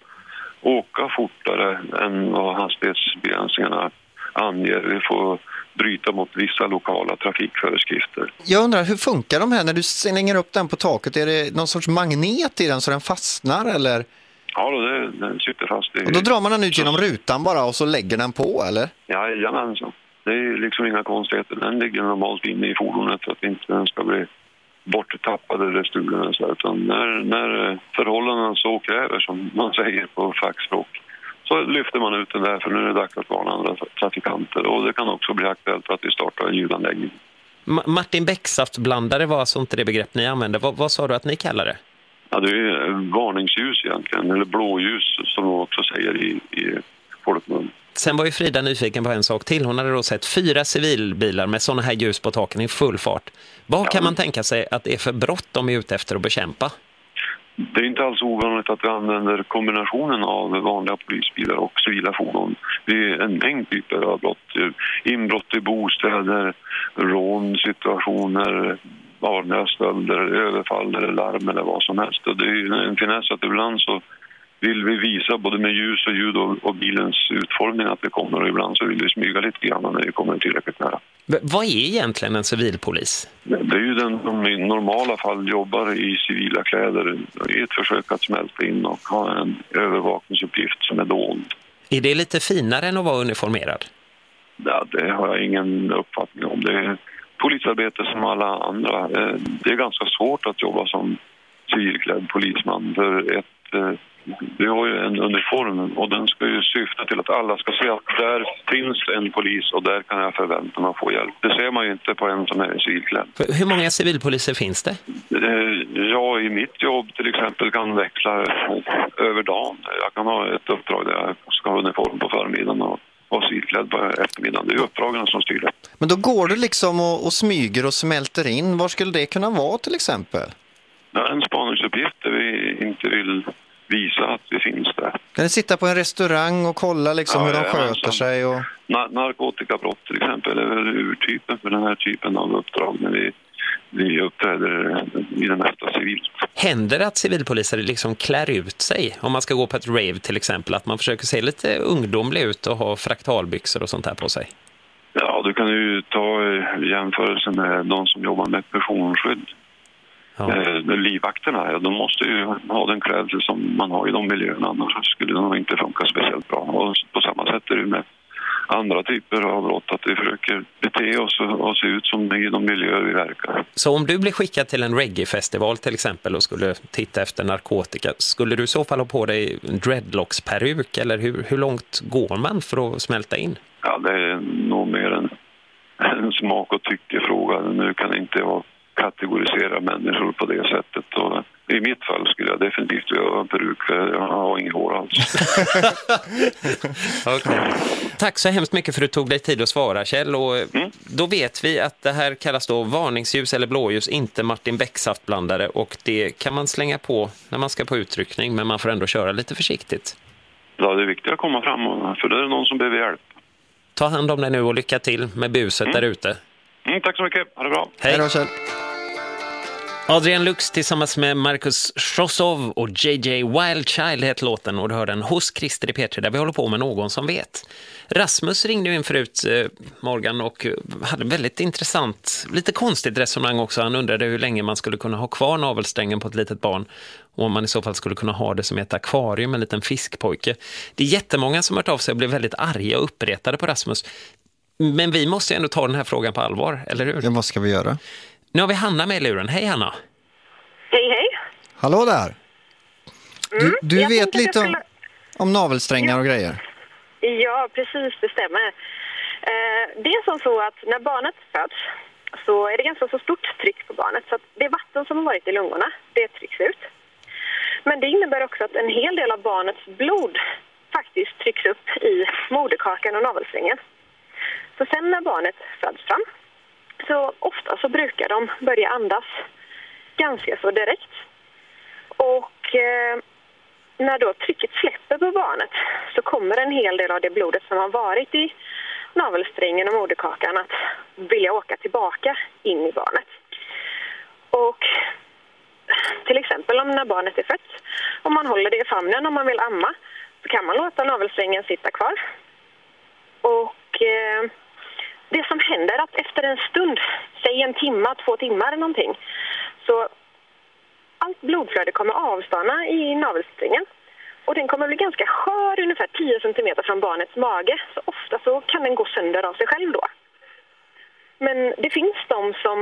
åka fortare än vad hastighetsbegränsningarna anger. Vi får bryta mot vissa lokala trafikföreskrifter. Jag undrar, hur funkar de här när du slänger upp den på taket? Är det någon sorts magnet i den så den fastnar eller? Ja, då, det, den sitter fast i... Och då drar man den ut genom rutan bara och så lägger den på, eller? Ja, jajamensan. Det är liksom inga konstigheter. Den ligger normalt inne i fordonet för att inte den ska bli borttappad eller stulen. Utan när, när förhållandena så kräver, som man säger på fackspråk, så lyfter man ut den där, för nu är det dags att varna andra trafikanter. Och det kan också bli aktuellt att vi startar en ljudanläggning. Ma- Martin Beck-saftblandare var alltså inte det begrepp ni använde. Vad, vad sa du att ni kallar det? Ja, det är varningsljus egentligen, eller blåljus som de också säger i, i folkmun. Sen var ju Frida nyfiken på en sak till. Hon hade då sett fyra civilbilar med såna här ljus på taken i full fart. Vad ja. kan man tänka sig att det är för brott de är ute efter att bekämpa? Det är inte alls ovanligt att vi använder kombinationen av vanliga polisbilar och civila fordon. Det är en mängd typer av brott. Inbrott i bostäder, rånsituationer, vanliga stölder, överfall eller larm eller vad som helst. Och det är en finess att ibland så vill vi visa både med ljus och ljud och, och bilens utformning att det kommer, och ibland så vill vi smyga lite grann när vi kommer tillräckligt nära. V- vad är egentligen en civilpolis? Det är ju den som i normala fall jobbar i civila kläder i ett försök att smälta in och ha en övervakningsuppgift som är dold. Är det lite finare än att vara uniformerad? Ja, det har jag ingen uppfattning om. Det är polisarbete som alla andra. Det är ganska svårt att jobba som civilklädd polisman, för ett vi har ju en uniform och den ska ju syfta till att alla ska se att där finns en polis och där kan jag förvänta mig att få hjälp. Det ser man ju inte på en som är civilklädd. Hur många civilpoliser finns det? Ja, i mitt jobb till exempel kan växla över dagen. Jag kan ha ett uppdrag där jag ska ha uniform på förmiddagen och vara civilklädd på eftermiddagen. Det är uppdragen som styr det. Men då går det liksom och, och smyger och smälter in. Var skulle det kunna vara till exempel? Det är en spaningsuppgift där vi inte vill visa att vi finns där. Kan ni sitta på en restaurang och kolla liksom ja, hur de ja, sköter sig? Och... Na- narkotikabrott till exempel är väl urtypen för den här typen av uppdrag när vi, vi uppträder i det mesta civilt. Händer det att civilpoliser liksom klär ut sig? Om man ska gå på ett rave till exempel, att man försöker se lite ungdomlig ut och ha fraktalbyxor och sånt här på sig? Ja, du kan ju ta jämförelsen med de som jobbar med personskydd. Ja. Eh, livvakterna, ja, de måste ju ha den klädsel som man har i de miljöerna, annars skulle de inte funka speciellt bra. Och på samma sätt är det med andra typer av brott, att vi försöker bete oss och se ut som i de miljöer vi verkar. Så om du blir skickad till en reggae-festival till exempel och skulle titta efter narkotika, skulle du i så fall ha på dig en dreadlocks-peruk, eller hur, hur långt går man för att smälta in? Ja, det är nog mer en, en smak- och tyckefråga. Nu kan inte jag kategorisera människor på det sättet, och i mitt fall skulle jag definitivt göra en peruk, för jag har ingen hår alls. Okay. Tack så hemskt mycket för att du tog dig tid att svara, Kjell. Och mm. Då vet vi att det här kallas då varningsljus eller blåljus, inte Martin Beck-saftblandare, och det kan man slänga på när man ska på utryckning, men man får ändå köra lite försiktigt. Ja, det är viktigt att komma fram, för det är någon som behöver hjälp. Ta hand om dig nu och lycka till med buset mm. där ute. Mm, tack så mycket, ha det bra. Hej. Hej då, Kjell. Adrian Lux tillsammans med Marcus Schossow och J J Wildchild heter låten, och du hör den hos Christer i P tre där vi håller på med någon som vet. Rasmus ringde in förut, eh, Morgan, och hade väldigt intressant, lite konstigt resonemang också. Han undrade hur länge man skulle kunna ha kvar navelsträngen på ett litet barn, och om man i så fall skulle kunna ha det som ett akvarium, en liten fiskpojke. Det är jättemånga som har hört av sig och blev väldigt arga och uppretade på Rasmus. Men vi måste ändå ta den här frågan på allvar, eller hur? Ja, vad ska vi göra? Nu har vi Hanna med i luren. Hej Hanna. Hej, hej. Hallå där. Du, Mm, du vet lite skulle... om, om navelsträngar ja. och grejer. Ja, precis, det stämmer. Eh, det är som så att när barnet föds så är det ganska så stort tryck på barnet. Så att det vatten som har varit i lungorna, det trycks ut. Men det innebär också att en hel del av barnets blod faktiskt trycks upp i moderkakan och navelsträngen. Så sen när barnet föds fram, så ofta så brukar de börja andas ganska så direkt. Och eh, när då trycket släpper på barnet så kommer en hel del av det blodet som har varit i navelsträngen och moderkakan att vilja åka tillbaka in i barnet. Och till exempel om när barnet är fött, om man håller det i famnen om man vill amma, så kan man låta navelsträngen sitta kvar. Och eh, det som händer är att efter en stund, säg en timme, två timmar eller någonting, så allt blodflöde kommer avstanna i navelsträngen. Och den kommer bli ganska skör, ungefär tio centimeter från barnets mage. Så ofta så kan den gå sönder av sig själv då. Men det finns de som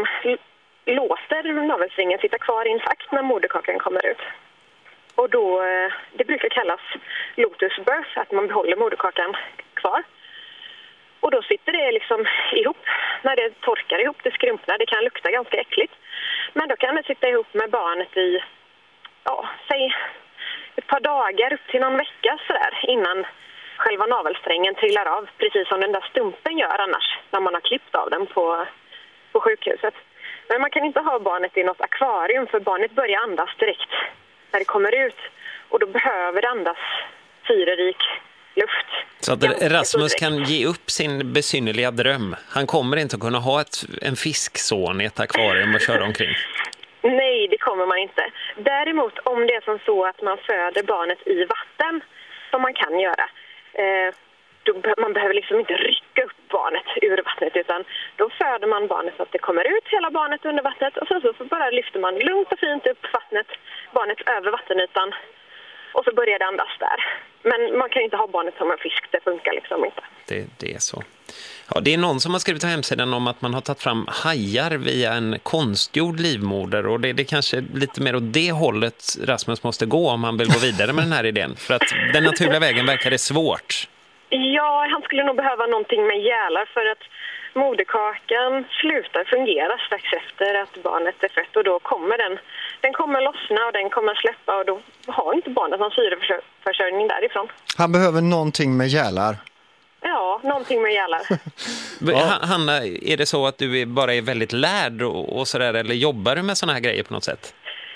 låter navelsträngen sitta kvar intakt när moderkakan kommer ut. Och då, det brukar kallas lotus birth, att man behåller moderkakan kvar. Och då sitter det liksom ihop, när det torkar ihop, det skrumpnar, det kan lukta ganska äckligt. Men då kan det sitta ihop med barnet i, ja, säg ett par dagar upp till någon vecka sådär, innan själva navelsträngen trillar av, precis som den där stumpen gör annars när man har klippt av den på, på sjukhuset. Men man kan inte ha barnet i något akvarium, för barnet börjar andas direkt när det kommer ut, och då behöver det andas syrerik luft. Så att Rasmus kan ge upp sin besynnerliga dröm. Han kommer inte att kunna ha ett, en fiskson i ett akvarium och köra omkring. Nej, det kommer man inte. Däremot om det är som så att man föder barnet i vatten, som man kan göra, eh, då be- man behöver liksom inte rycka upp barnet ur vattnet, utan då föder man barnet så att det kommer ut hela barnet under vattnet, och sen så, så bara lyfter man lugnt och fint upp vattnet, barnet över vattenytan, och så börjar det andas där. Men man kan ju inte ha barnet som en fisk, det funkar liksom inte. Det, det är så. Ja, det är någon som har skrivit på hemsidan om att man har tagit fram hajar via en konstgjord livmoder, och det, det är kanske lite mer åt det hållet Rasmus måste gå om han vill gå vidare med den här idén. För att den naturliga vägen verkar det svårt. Ja, han skulle nog behöva någonting med gälar, för att moderkakan slutar fungera strax efter att barnet är fött, och då kommer den, den kommer lossna och den kommer släppa, och då har inte barnet någon syreförsörjning därifrån. Han behöver någonting med gälar. Ja, någonting med gälar. Ja. Hanna, är det så att du är bara är väldigt lärd och, och sådär, eller jobbar du med såna här grejer på något sätt?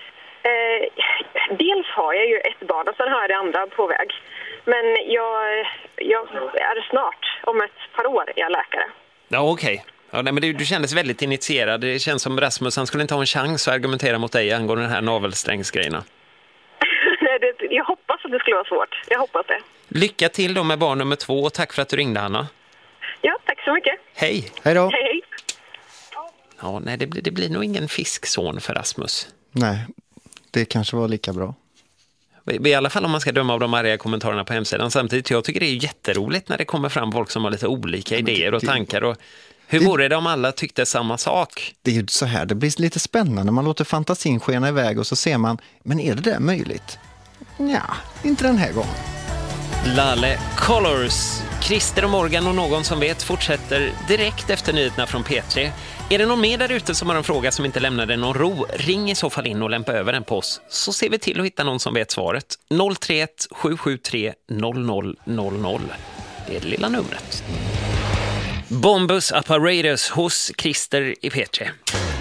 Eh, dels har jag ju ett barn och sen har jag det andra på väg. Men jag, jag är snart, om ett par år, är jag läkare. Ja, okej. Okay. Ja, nej, men du, du kändes väldigt initierad. Det känns som Rasmus, han skulle inte ha en chans att argumentera mot dig angående den här navelsträngsgrejerna. Nej, det, jag hoppas att det skulle vara svårt. Jag hoppas det. Lycka till då med barn nummer två, och tack för att du ringde, Hanna. Ja, tack så mycket. Hej. Hej då. Hej, hej. Ja, nej, det blir, det blir nog ingen fiskson för Rasmus. Nej, det kanske var lika bra. I alla fall om man ska döma av de arga kommentarerna på hemsidan. Samtidigt, jag tycker det är jätteroligt när det kommer fram folk som har lite olika ja, idéer och tankar. Och hur det, vore det om alla tyckte samma sak? Det är ju så här, det blir lite spännande. Man låter fantasin skena iväg och så ser man, men är det där möjligt? Ja, inte den här gången. Lale Colors, Christer och Morgan och någon som vet fortsätter direkt efter nyheterna från P tre. Är det någon mer där ute som har en fråga som inte lämnade någon ro? Ring i så fall in och lämpa över den på oss. Så ser vi till att hitta någon som vet svaret. noll tre ett sju sju tre noll noll noll noll. Det är det lilla numret. Bombus Apparatus hos Christer i P tre.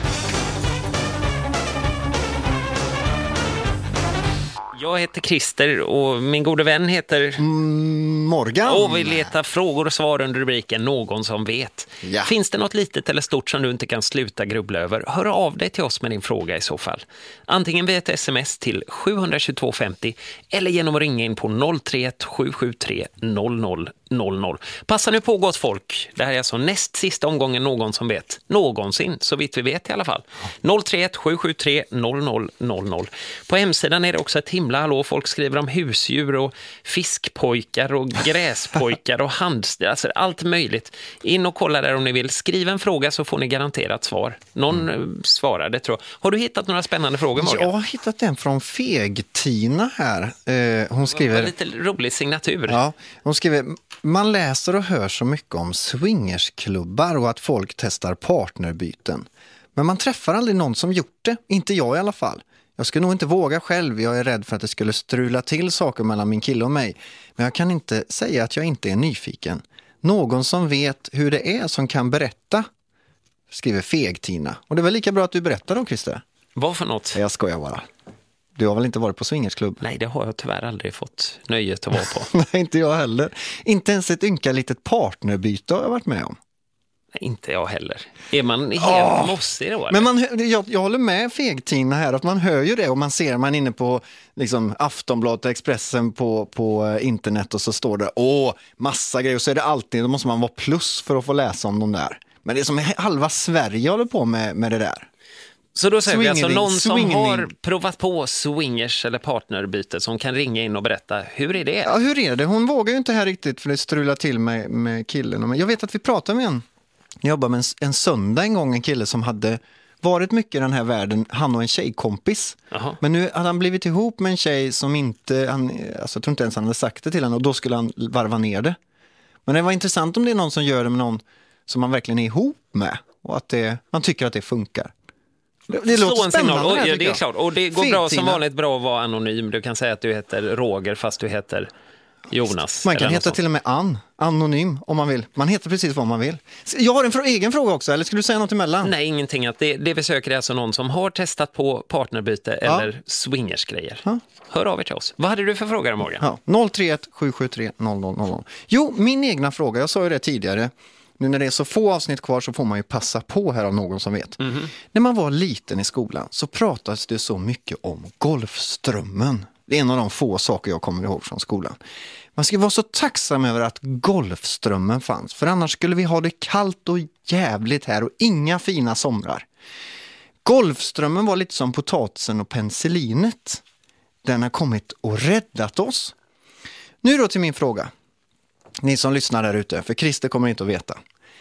Jag heter Christer och min gode vän heter mm, Morgan. Och vi letar frågor och svar under rubriken Någon som vet. Ja. Finns det något litet eller stort som du inte kan sluta grubbla över? Hör av dig till oss med din fråga i så fall. Antingen via ett sms till sju två två fem zero eller genom att ringa in på noll tre ett sju sju tre noll noll noll noll. Passa nu på gott folk. Det här är alltså näst sista omgången Någon som vet. Någonsin, så vitt vi vet i alla fall. noll tre ett sju sju tre noll noll noll noll. På hemsidan är det också ett himla hallå. Folk skriver om husdjur och fiskpojkar och gräspojkar och handstil. Alltså allt möjligt. In och kolla där om ni vill. Skriv en fråga så får ni garanterat svar. Någon mm. svarar, det tror jag. Har du hittat några spännande frågor, Morgan? Jag har hittat en från Feg-Tina här. Eh, hon skriver... Lite rolig signatur. Ja, hon skriver... Man läser och hör så mycket om swingersklubbar och att folk testar partnerbyten. Men man träffar aldrig någon som gjort det. Inte jag i alla fall. Jag skulle nog inte våga själv. Jag är rädd för att det skulle strula till saker mellan min kille och mig. Men jag kan inte säga att jag inte är nyfiken. Någon som vet hur det är som kan berätta, skriver Feg-Tina. Och det är väl lika bra att du berättar då, Christer? Vad för något? Jag skojar bara. Du har väl inte varit på swingersklubb? Nej, det har jag tyvärr aldrig fått nöjet att vara på. Nej, inte jag heller. Inte ens ett ynka litet partnerbyte har jag varit med om. Nej, inte jag heller. Är man helt oh. mossig då? Men man, jag, jag håller med Feg-Tina här att man hör ju det och man ser man inne på liksom, Aftonbladet och Expressen på, på internet och så står det åh, massa grejer och så är det alltid, då måste man vara plus för att få läsa om de där. Men det är som halva Sverige håller på med, med det där. Så då säger swinging, vi alltså någon swinging. som har provat på swingers eller partnerbyte som kan ringa in och berätta, hur är det? Ja, hur är det? Hon vågar ju inte här riktigt för det strular till med, med killen. Jag vet att vi pratade med en, jag jobbade med en, en söndag en gång, en kille som hade varit mycket i den här världen, han och en tjejkompis. Aha. Men nu hade han blivit ihop med en tjej som inte, han, alltså jag tror inte ens han hade sagt det till henne och då skulle han varva ner det. Men det var intressant om det är någon som gör det med någon som man verkligen är ihop med och att det, man tycker att det funkar. Det, det låter en spännande. Signal. Och, här, ja, det är klart. Och det går Fint, bra som Tina. vanligt bra att vara anonym. Du kan säga att du heter Roger fast du heter Jonas. Man kan heta sånt. till och med Ann, anonym om man vill. Man heter precis vad man vill. Jag har en fr- egen fråga också, eller skulle du säga något emellan? Nej, ingenting. Att det, det vi söker är alltså någon som har testat på partnerbyte ja. eller swingersgrejer. Ja. Hör av er till oss. Vad hade du för fråga, Morgan? Ja, noll tre ett sju sju tre noll noll noll noll. Jo, min egna fråga, jag sa ju det tidigare. Nu när det är så få avsnitt kvar så får man ju passa på här av någon som vet. Mm-hmm. När man var liten i skolan så pratades det så mycket om Golfströmmen. Det är en av de få saker jag kommer ihåg från skolan. Man ska vara så tacksam över att Golfströmmen fanns. För annars skulle vi ha det kallt och jävligt här och inga fina somrar. Golfströmmen var lite som potatisen och penicillinet. Den har kommit och räddat oss. Nu då till min fråga. Ni som lyssnar där ute, för Christer kommer inte att veta.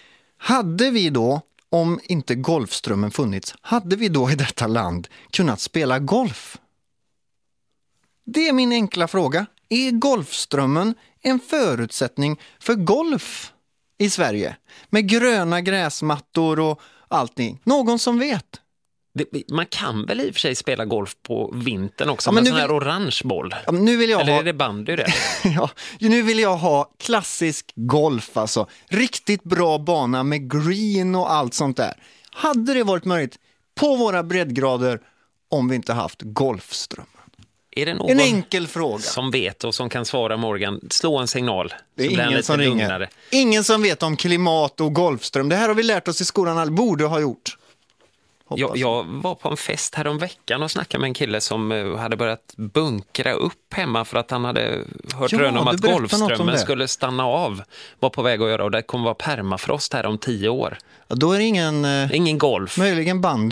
Hade vi då, om inte Golfströmmen funnits, hade vi då i detta land kunnat spela golf? Det är min enkla fråga. Är Golfströmmen en förutsättning för golf i Sverige? Med gröna gräsmattor och allting. Någon som vet? Det, man kan väl i och för sig spela golf på vintern också, ja, med en sån här vill... orange boll. Ja, nu vill jag Eller ha... är det bandy det? Ja, nu vill jag ha klassisk golf alltså. Riktigt bra bana med green och allt sånt där. Hade det varit möjligt på våra breddgrader om vi inte haft Golfströmmen? Är det någon en enkel fråga som vet och som kan svara Morgan? Slå en signal. Det är ingen som ringer. Lugnare. Ingen som vet om klimat och Golfström. Det här har vi lärt oss i skolan, alla borde ha gjort. Jag, jag var på en fest här om veckan och snackade med en kille som hade börjat bunkra upp hemma för att han hade hört ja, rön om att Golfströmmen om skulle stanna av. Var på väg att göra och det kommer vara permafrost här om tio år. Ja, då är det ingen, ingen golf. Möjligen bandy.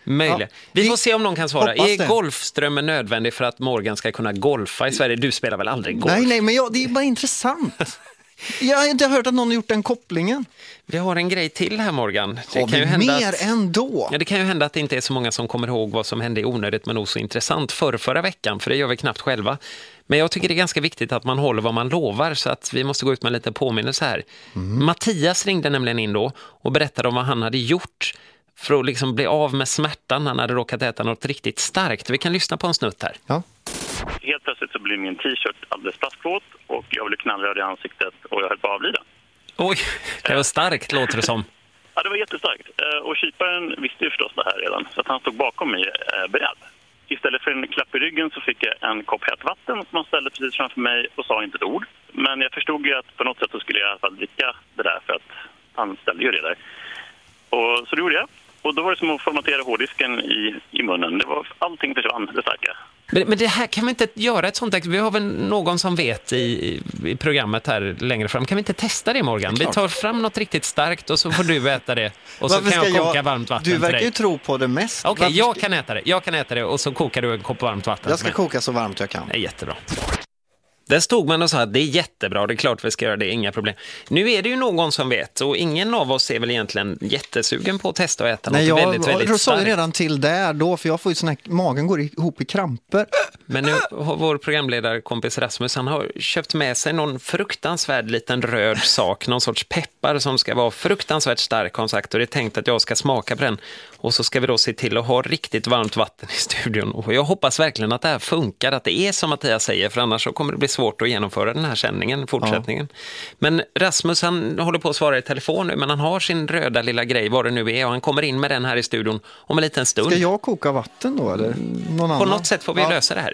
Möjligen. Ja. Vi får se om någon kan svara. Är det. golfströmmen nödvändig för att Morgan ska kunna golfa i Sverige? Du spelar väl aldrig golf? Nej, nej, men jag, det är bara intressant. Jag har inte hört att någon har gjort den kopplingen. Vi har en grej till här, Morgan. Det har kan ju hända mer att, än då? Ja, det kan ju hända att det inte är så många som kommer ihåg vad som hände i onödigt men också intressant för förra veckan, för det gör vi knappt själva. Men jag tycker det är ganska viktigt att man håller vad man lovar, så att vi måste gå ut med lite påminnelse här. Mm. Mattias ringde nämligen in då och berättade om vad han hade gjort för att liksom bli av med smärtan. Han hade råkat äta något riktigt starkt. Vi kan lyssna på en snutt här. Ja. Helt plötsligt så blir min t-shirt alldeles plaskvåt och jag blev knallröd i ansiktet och jag höll på att avlida. Oj, det var starkt låter det som. Ja, det var jättestarkt. Och kyparen visste ju förstås det här redan, så att han stod bakom mig eh, beredd. Istället för en klapp i ryggen så fick jag en kopp hett vatten som han ställde precis framför mig och sa inte ett ord. Men jag förstod ju att på något sätt så skulle jag i alla fall dricka det där, för att han ställde ju det där. Och så det gjorde jag. Och då var det som att formatera hårddisken i, i munnen. Det var, allting försvann, det starka. Men, men det här kan vi inte göra ett sånt här. Vi har väl någon som vet i, i programmet här längre fram. Kan vi inte testa det, Morgan? Vi tar fram något riktigt starkt och så får du äta det. Och så kan jag koka jag, varmt vatten. Du verkar ju tro på det mest. Okej, okay, jag kan äta det. Jag kan äta det och så kokar du en kopp varmt vatten. Jag ska koka så varmt jag kan. Det är jättebra. Där stod man och sa att det är jättebra, det är klart vi ska göra det, inga problem. Nu är det ju någon som vet, och ingen av oss är väl egentligen jättesugen på att testa och äta. Nej, något jag, väldigt, väldigt jag starkt. Jag sa redan till där då, för jag får ju sån här, magen går ihop i kramper. Men nu har vår programledarkompis Rasmus, han har köpt med sig någon fruktansvärd liten röd sak, någon sorts peppar som ska vara fruktansvärt stark, har han sagt, och det är tänkt att jag ska smaka på den. Och så ska vi då se till att ha riktigt varmt vatten i studion. Och jag hoppas verkligen att det här funkar, att det är som Mattias säger, för annars så kommer det bli svårt att genomföra den här sändningen, fortsättningen. Ja. Men Rasmus, han håller på att svara i telefon nu, men han har sin röda lilla grej, vad det nu är, och han kommer in med den här i studion om en liten stund. Ska jag koka vatten då, eller någon annan? På något sätt får vi ja. lösa det här.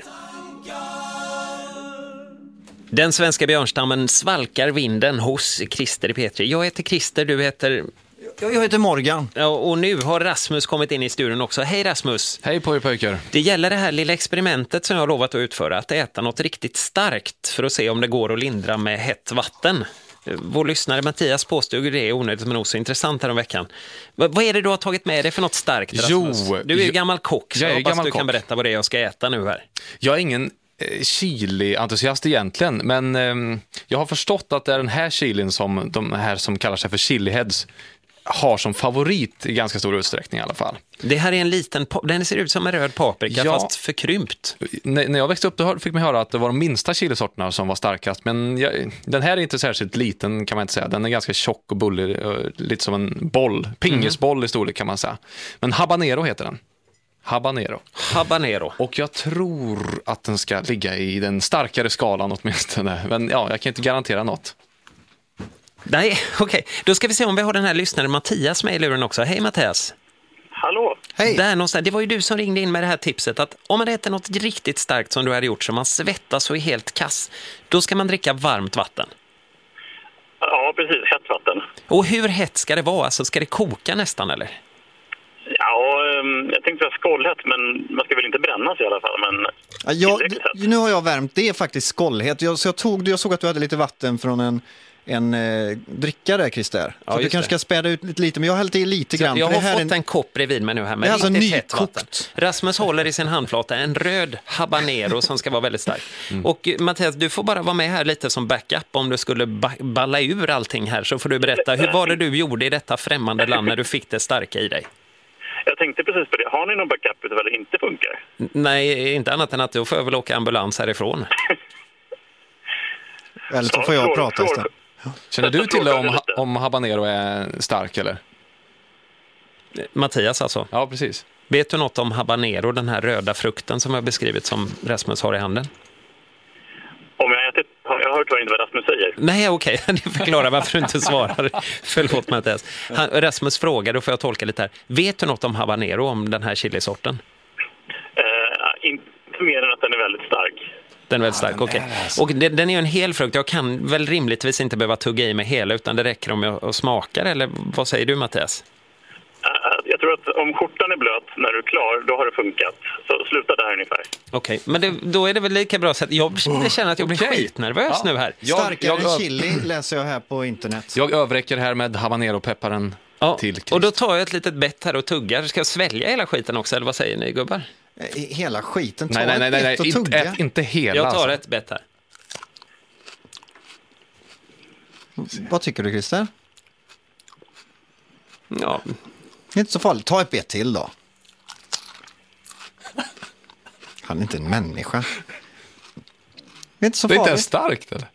Den svenska björnstammen svalkar vinden hos Christer i P tre. Jag heter Christer, du heter... Jag heter Morgan. Ja, och nu har Rasmus kommit in i studion också. Hej Rasmus. Hej på er pojkar. Det gäller det här lilla experimentet som jag har lovat att utföra. Att äta något riktigt starkt för att se om det går att lindra med hett vatten. Vår lyssnare Mattias påstod det är onödigt men också intressant här om veckan. Vad är det du har tagit med dig för något starkt, Rasmus? Jo, du är ju gammal kock, så jag, jag hoppas gammal du kock. Kan berätta vad det är jag ska äta nu här. Jag är ingen chili-entusiast egentligen, men eh, jag har förstått att det är den här chilin som de här som kallar sig för chiliheads har som favorit i ganska stor utsträckning i alla fall. Det här är en liten, den ser ut som en röd paprika, ja, fast förkrympt. N- när jag växte upp då fick man höra att det var de minsta chilisorterna som var starkast, men jag, den här är inte särskilt liten kan man inte säga. Den är ganska tjock och bullig, lite som en boll, pingisboll mm. i storlek kan man säga. Men habanero heter den. Habanero. Habanero. Och jag tror att den ska ligga i den starkare skalan åtminstone. Men ja, jag kan inte garantera något. Nej, okej. Okay. Då ska vi se om vi har den här lyssnaren Mattias med i luren också. Hej Mattias. Hallå. Hej. Där någonstans. Det var ju du som ringde in med det här tipset att om man äter något riktigt starkt som du hade gjort så man svettas och är helt kass, då ska man dricka varmt vatten. Ja, precis. Hett vatten. Och hur hett ska det vara? Alltså, ska det koka nästan eller? Ja, jag tänkte säga skållhett, men man ska väl inte brännas i alla fall. Men ja, jag, nu har jag värmt. Det är faktiskt skållhett. Jag, så jag, tog, jag såg att du hade lite vatten från en en eh, drickare, Christer. Ja, så du kanske det. ska späda ut lite, lite men jag har hällt i lite grann. Jag har det här fått en... en kopp bredvid mig nu här med alltså riktigt hett vatten. Rasmus håller i sin handflata en röd habanero som ska vara väldigt stark. Mm. Och Mattias, du får bara vara med här lite som backup om du skulle ba- balla ur allting här, så får du berätta, hur var det du gjorde i detta främmande land när du fick det starka i dig? Jag tänkte precis på det. Har ni någon backup utan det inte funkar? Nej, inte annat än att du får väl åka ambulans härifrån. Eller så får jag så, prata så, istället. Känner du till om, om habanero är stark eller? Mattias alltså? Ja, precis. Vet du något om habanero, den här röda frukten som jag beskrivit som Rasmus har i handen? Om jag ätit, har jag hört vad inte vad Rasmus säger? Nej, okej. Okay. Det förklarar varför du inte svarar. Förlåt Mattias. Han, Rasmus frågar, då får jag tolka lite här. Vet du något om habanero, om den här chilisorten? Uh, inte mer än att den är väldigt stark. Den är väldigt stark, okej. Okay. Alltså. Och den, den är ju en hel frukt. Jag kan väl rimligtvis inte behöva tugga i mig hela, utan det räcker om jag, jag smakar, eller vad säger du Mattias? Uh, jag tror att om skjortan är blöt när du är klar, då har det funkat. Så sluta där ungefär. Okej, okay. Men det, då är det väl lika bra så att jag känner att jag blir okay. skitnervös ja. nu här. Starkare jag, jag, chili läser jag här på internet. Jag överräcker här med habanero-pepparen. Ja, till Christer. och då tar jag ett litet bett här och tuggar. Ska jag svälja hela skiten också, eller vad säger ni, gubbar? Hela skiten, ta Nej, nej, nej, nej, ett nej. bett och Inte, tugga. ät inte hela. Jag tar alltså. ett bett här. Vad tycker du, Christer? Ja. Det är inte så farligt. Ta ett bett till då. Han är inte en människa. Det är inte så Det är farligt. inte ens starkt, eller?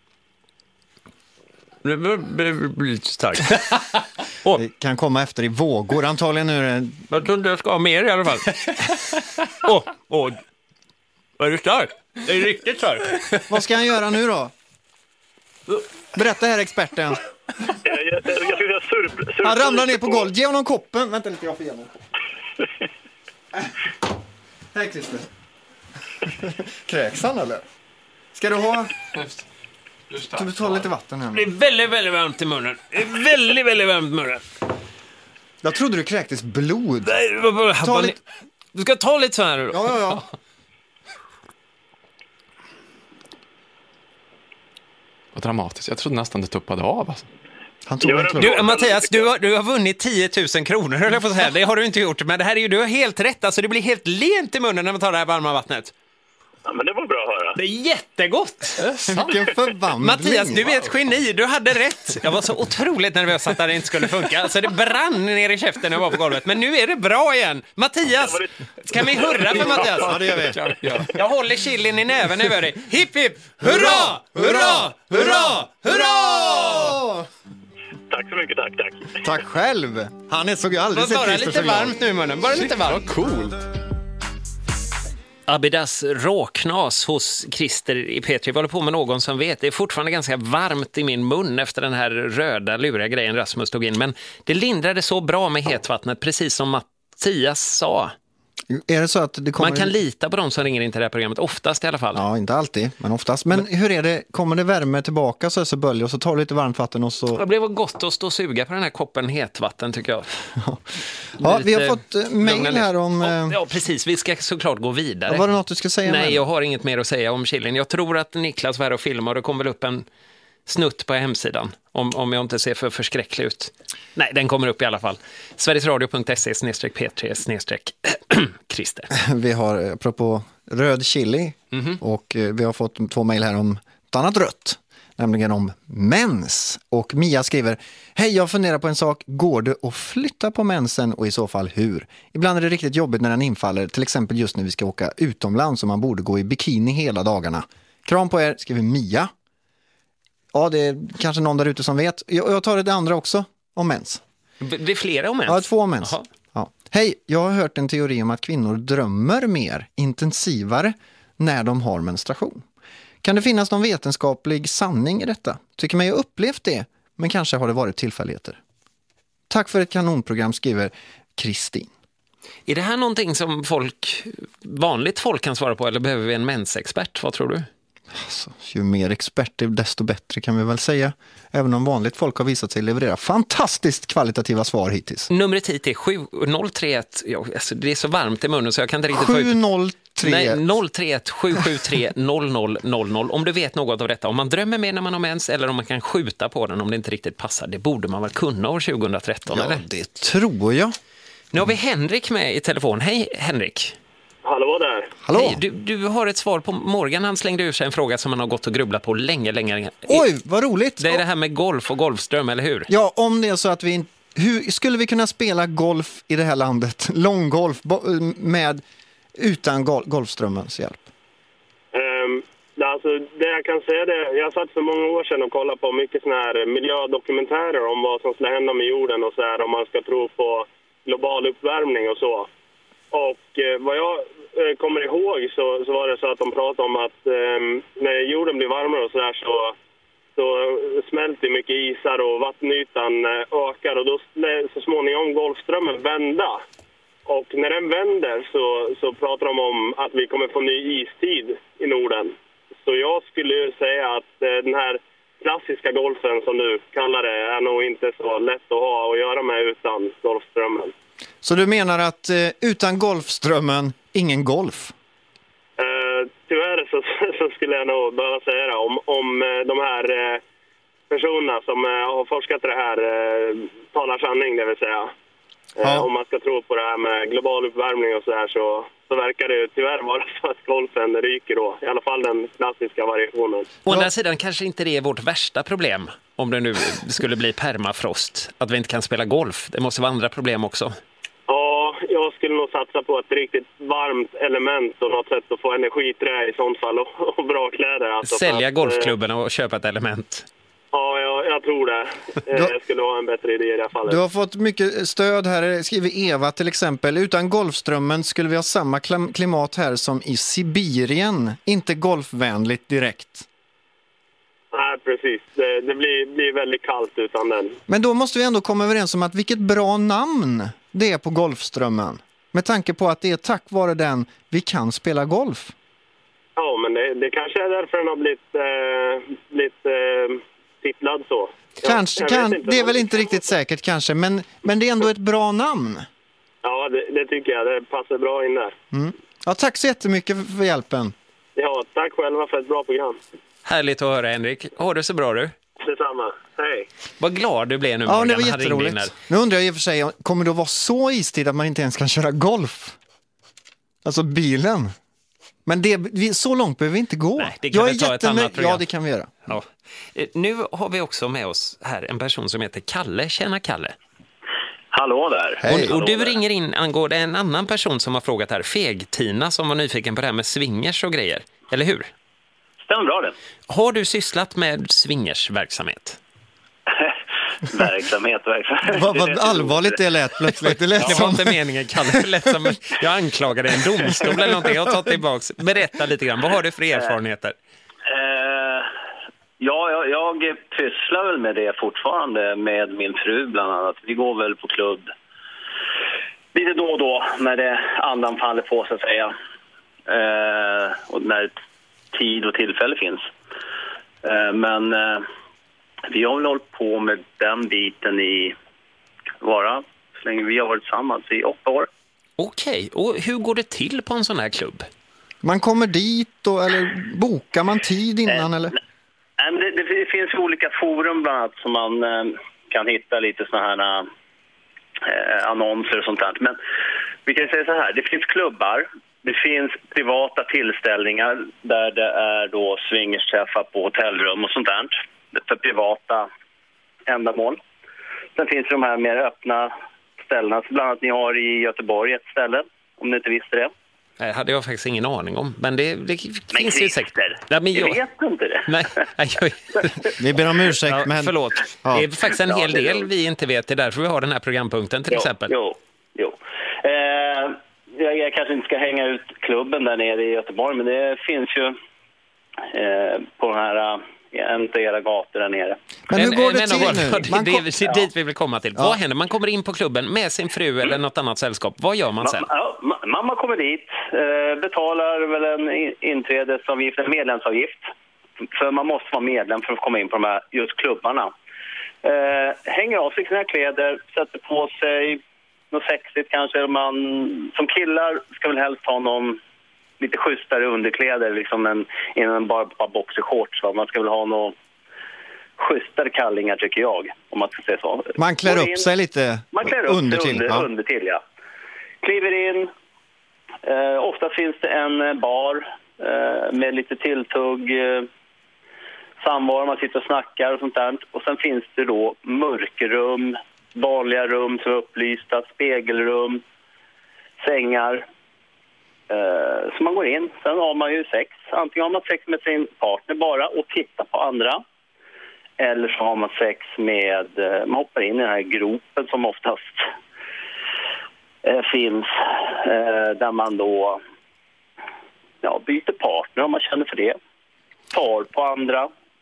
Det blir lite starkt. Det kan komma efter i vågor. Antagligen nu är det... Jag tror inte jag ska ha mer i alla fall. Åh, åh. Är det starkt? Det är riktigt starkt. Vad ska han göra nu då? Berätta här, experten. Jag, jag, jag ska säga surp, surp, Han ramlar ner på golvet. Ge honom koppen. Vänta lite, jag får ge honom. Hej, Christer. Kräks han, eller? Ska du ha... Ska du ta lite vatten här? Det är väldigt, väldigt varmt i munnen. Det är väldigt, väldigt varmt i munnen. Jag trodde du kräktes blod. Nej, det var bara... Ta lite... Du ska ta lite så här nu då. Ja, ja, ja. Vad dramatiskt. Jag trodde nästan det tuppade av. Alltså. Han tog en klubba. Du, Mattias, du har, du har vunnit tio tusen kronor, höll jag på att säga. Det har du inte gjort, men det här är ju, du har helt rätt. Alltså, det blir helt lent i munnen när man tar det här varma vattnet. Ja, men det var bra att höra. Det är jättegott. Vilken förvandling. Mattias, du är ett geni. Du hade rätt. Jag var så otroligt nervös att det inte skulle funka. Alltså, det brann ner i käften när jag var på golvet. Men nu är det bra igen. Mattias, kan vi hurra för Mattias? Ja, det gör vi. Jag håller chilin i näven över dig. Hipp, hipp! Hurra! Hurra! Hurra! Hurra! Tack så mycket, tack, tack. Tack själv. Han är så aldrig Bara sett Christer lite så glad. varmt nu i munnen. Bara lite varmt. Vad coolt. Abidas råknas hos Christer i P tre. Vi håller på med någon som vet. Det är fortfarande ganska varmt i min mun efter den här röda luriga grejen Rasmus tog in. Men det lindrade så bra med hetvattnet, precis som Mattias sa. Är det så att det kommer... Man kan lita på dem som ringer in till det här programmet, oftast i alla fall. Ja, inte alltid, men oftast. Men hur är det? Kommer det värme tillbaka så är det så böljer och så tar du lite varmt vatten och så... Det blev gott att stå och suga på den här koppen hetvatten, tycker jag. Ja, vi har Lite fått uh, mejl här om... Uh... Ja, ja, precis. Vi ska såklart gå vidare. Ja, var det något du ska säga? Nej, med? jag har inget mer att säga om chilin. Jag tror att Niklas var här och filmade och det kommer väl upp en snutt på hemsidan. Om, om jag inte ser för förskräcklig ut. Nej, den kommer upp i alla fall. Sverigesradio punkt se snedstreck P tre snedstreck Christer. Vi har, apropå röd chili, Mm-hmm. och eh, vi har fått två mejl här om ett annat rött, nämligen om mens. Och Mia skriver: hej, jag funderar på en sak. Går det att flytta på mensen och i så fall hur? Ibland är det riktigt jobbigt när den infaller, till exempel just när vi ska åka utomlands och man borde gå i bikini hela dagarna. Kram på er, skriver Mia. Ja, det är kanske någon där ute som vet. Jag, jag tar det andra också, om mens. Det är flera om mens? Ja, två om mens. Jaha. Ja. Hej, jag har hört en teori om att kvinnor drömmer mer, intensivare, när de har menstruation. Kan det finnas någon vetenskaplig sanning i detta? Tycker mig jag upplevt det, men kanske har det varit tillfälligheter. Tack för ett kanonprogram, skriver Kristin. Är det här någonting som folk, vanligt folk kan svara på, eller behöver vi en mensexpert? Vad tror du? Alltså, ju mer experter desto bättre kan vi väl säga. Även om vanligt folk har visat sig leverera fantastiskt kvalitativa svar hittills. Numret hit är sju noll tre ett. Ja, alltså, det är så varmt i munnen så jag kan inte riktigt få ut. sju noll tre Nej, noll tre ett sju sju tre noll noll noll noll. Om du vet något av detta. Om man drömmer mer när man har mens eller om man kan skjuta på den om det inte riktigt passar. Det borde man väl kunna år tjugohundratretton, Ja, eller? det tror jag. Nu har vi Henrik med i telefon. Hej Henrik. Hallå där. Hallå? Hej, du, du har ett svar på Morgan. Han slängde ur sig en fråga som han har gått och grubblat på länge, länge. Oj, vad roligt. Det är det här med golf och golfström, eller hur? Ja, om det är så att vi... Hur skulle vi kunna spela golf i det här landet? Långgolf med, utan gol- golfströmmens hjälp? Um, alltså, det jag kan säga det, jag satt för många år sedan och kollade på mycket såna här miljödokumentärer om vad som skulle hända med jorden och så här, om man ska tro på global uppvärmning och så. Och eh, vad jag eh, kommer ihåg så, så var det så att de pratade om att eh, när jorden blir varmare och så där så, så smälter mycket isar och vattenytan eh, ökar och då så småningom Golfströmmen vända. Och när den vänder så, så pratar de om att vi kommer få ny istid i Norden. Så jag skulle säga att eh, den här klassiska golfen som du kallar det är nog inte så lätt att ha att göra med utan Golfströmmen. Så du menar att eh, utan golfströmmen, ingen golf? Uh, tyvärr så, så skulle jag nog behöva säga det. Om, om uh, de här uh, personerna som eh, har forskat i det här eh, talar sanning, det vill säga. Ja. Eh, om man ska tro på det här med global uppvärmning och så här så, så verkar det tyvärr vara så att golfen ryker då. I alla fall den klassiska variationen. Å andra sidan kanske inte det är vårt värsta problem om det nu skulle bli permafrost. Att vi inte kan spela golf. Det måste vara andra problem också. Ja, jag skulle nog satsa på ett riktigt varmt element och något sätt att få energiträ i sånt fall och, och bra kläder. Alltså, Sälja att, golfklubbarna och köpa ett element. Ja, jag, jag tror det. Jag skulle ha en bättre idé i det här fallet. Du har fått mycket stöd här, skriver Eva till exempel. Utan Golfströmmen skulle vi ha samma klimat här som i Sibirien. Inte golfvänligt direkt. Nej, precis. Det, det blir, blir väldigt kallt utan den. Men då måste vi ändå komma överens om att vilket bra namn det är på Golfströmmen. Med tanke på att det är tack vare den vi kan spela golf. Ja, men det, det kanske är därför den har blivit, eh, blivit eh, titlad så. Kanske, jag, jag kan, inte det är väl inte riktigt säkert kanske, men, men det är ändå ett bra namn. Ja, det, det tycker jag. Det passar bra in där. Mm. Ja, tack så jättemycket för, för hjälpen. Ja, tack själva för ett bra program. Härligt att höra, Henrik. Ha det så bra du. Detsamma. Hej. Vad glad du blev nu, Ja, Morgan. det var jätteroligt. Nu undrar jag i och för sig, kommer det att vara så istid att man inte ens kan köra golf? Alltså bilen. Men det, vi, så långt behöver vi inte gå. Nej, det kan jag vi ta ett annat program. Ja, det kan vi göra. Ja. Nu har vi också med oss här en person som heter Kalle. Tjena Kalle. Hallå där. Hej. Och, och du Hallå där. ringer in angående en annan person som har frågat här. Feg-Tina som var nyfiken på det här med swingers och grejer. Eller hur? Stämmer bra det. Har du sysslat med swingers-verksamhet? verksamhet, verksamhet. Vad, vad allvarligt det lät plötsligt. Det, lät det var inte meningen, Kalle. Det lät som jag anklagade en domstol eller någonting. Jag tar tillbaks. Berätta lite grann. Vad har du för erfarenheter? Eh, ja, jag, jag pysslar väl med det fortfarande med min fru bland annat. Vi går väl på klubb lite då och då när det andan faller på så att säga. Eh, och när tid och tillfälle finns. Eh, men... Eh, Vi har väl hållit på med den biten i vara så länge vi har varit tillsammans i åtta år. Okej, och hur går det till på en sån här klubb? Man kommer dit och, eller bokar man tid innan? Eh, eller? Nej, men det, det finns olika forum bland annat som man eh, kan hitta lite såna här eh, annonser och sånt där. Men vi kan säga så här, det finns klubbar, det finns privata tillställningar där det är då swingersträffar på hotellrum och sånt där. För privata ändamål. Sen finns det de här mer öppna ställena. Så bland annat ni har i Göteborg ett ställe, om ni inte visste det. Det hade jag faktiskt ingen aning om. Men det, det men finns ju säkert. Ja, men jag vet inte det. Nej, jag... Vi ber om ursäkt. Ja, men... Förlåt. Ja. Det är faktiskt en hel ja, del vi inte vet. Det är därför vi har den här programpunkten till jo, exempel. Jo, jo. Eh, jag, jag kanske inte ska hänga ut klubben där nere i Göteborg. Men det finns ju eh, på den här... inte era gator där nere. Men hur går det till men, nu? Det, man det kom... är dit vi vill komma till. Ja. Vad händer? Man kommer in på klubben med sin fru eller något annat sällskap. Vad gör man sen? Ja, mamma kommer dit, betalar väl en inträdesavgift, en medlemsavgift. För man måste vara medlem för att komma in på de här just klubbarna. Hänger av sig sina kläder, sätter på sig något sexigt kanske. Man, som killar ska väl helst ha någon lite schysstare underkläder liksom en, innan bara, bara boxershorts. Va? Man ska väl ha några schysstare kallingar tycker jag, om man ska säga så. Man klär upp in, sig lite man klär upp under sig till. Under, Ja. under till, ja. Kliver in. Eh, ofta finns det en bar eh, med lite tilltugg, eh, samvaro, man sitter och snackar och sånt där. Och sen finns det då mörkerrum, vanliga rum som är upplysta, spegelrum, sängar. Uh, så man går in, sen har man ju sex. Antingen har man sex med sin partner bara och tittar på andra. Eller så har man sex med, uh, man hoppar in i den här gropen som oftast uh, finns. Uh, där man då ja, byter partner om man känner för det. Tar på andra.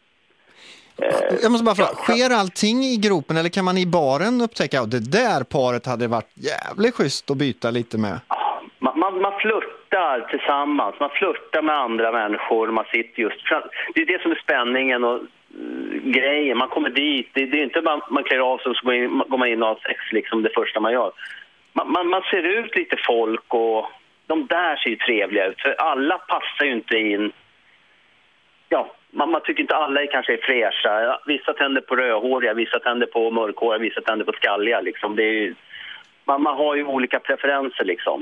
Uh, Jag måste bara fråga, sker allting i gropen eller kan man i baren upptäcka att det där paret hade varit jävligt schysst att byta lite med? Man, man, man flörtar tillsammans, man flörtar med andra människor, man sitter just, det är det som är spänningen och uh, grejen, man kommer dit, det, det är inte bara man klär av sig och så går, in, går man in och har sex liksom det första man gör. Man, man, man ser ut lite folk och de där ser ju trevliga ut, för alla passar ju inte in, ja, man, man tycker inte alla är kanske är fräscha. Vissa tänder på rödhåriga, vissa tänder på mörkhåriga, vissa tänder på skalliga liksom. Det är ju, man, man har ju olika preferenser liksom.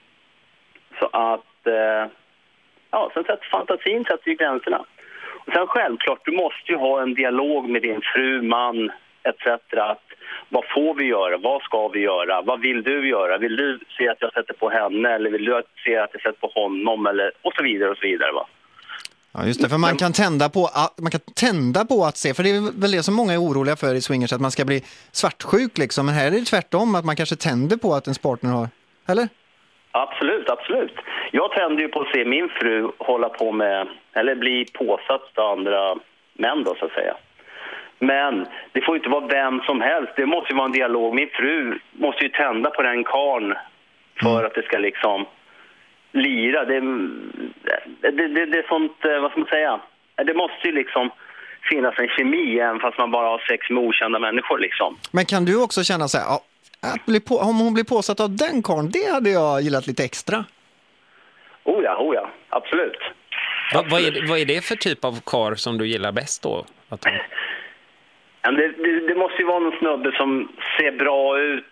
Så att eh, ja, sen sätter fantasin sätter ju gränserna. Och sen självklart, du måste ju ha en dialog med din fru, man et cetera. Att vad får vi göra? Vad ska vi göra? Vad vill du göra? Vill du se att jag sätter på henne eller vill du se att jag sätter på honom eller och så vidare och så vidare va? Ja, just det, för man kan tända på att, man kan tända på att se, för det är väl det som många är oroliga för i swingers, att man ska bli svartsjuk liksom, men här är det tvärtom, att man kanske tänder på att ens partner har, eller? Absolut, absolut. Jag tänder ju på att se min fru hålla på med, eller bli påsatt av andra män då så att säga. Men det får inte vara vem som helst, det måste ju vara en dialog. Min fru måste ju tända på den karn för mm. att det ska liksom lira. Det, det, det, det är sånt, vad ska man säga? Det måste ju liksom finnas en kemi även fast man bara har sex med okända människor liksom. Men kan du också känna så här, ja, att bli på, om hon blir påsatt av den karn, det hade jag gillat lite extra. Oh ja, oh ja, absolut. Va, vad, är, vad är det för typ av kar som du gillar bäst då? Att hon... det, det, det måste ju vara någon snubbe som ser bra ut,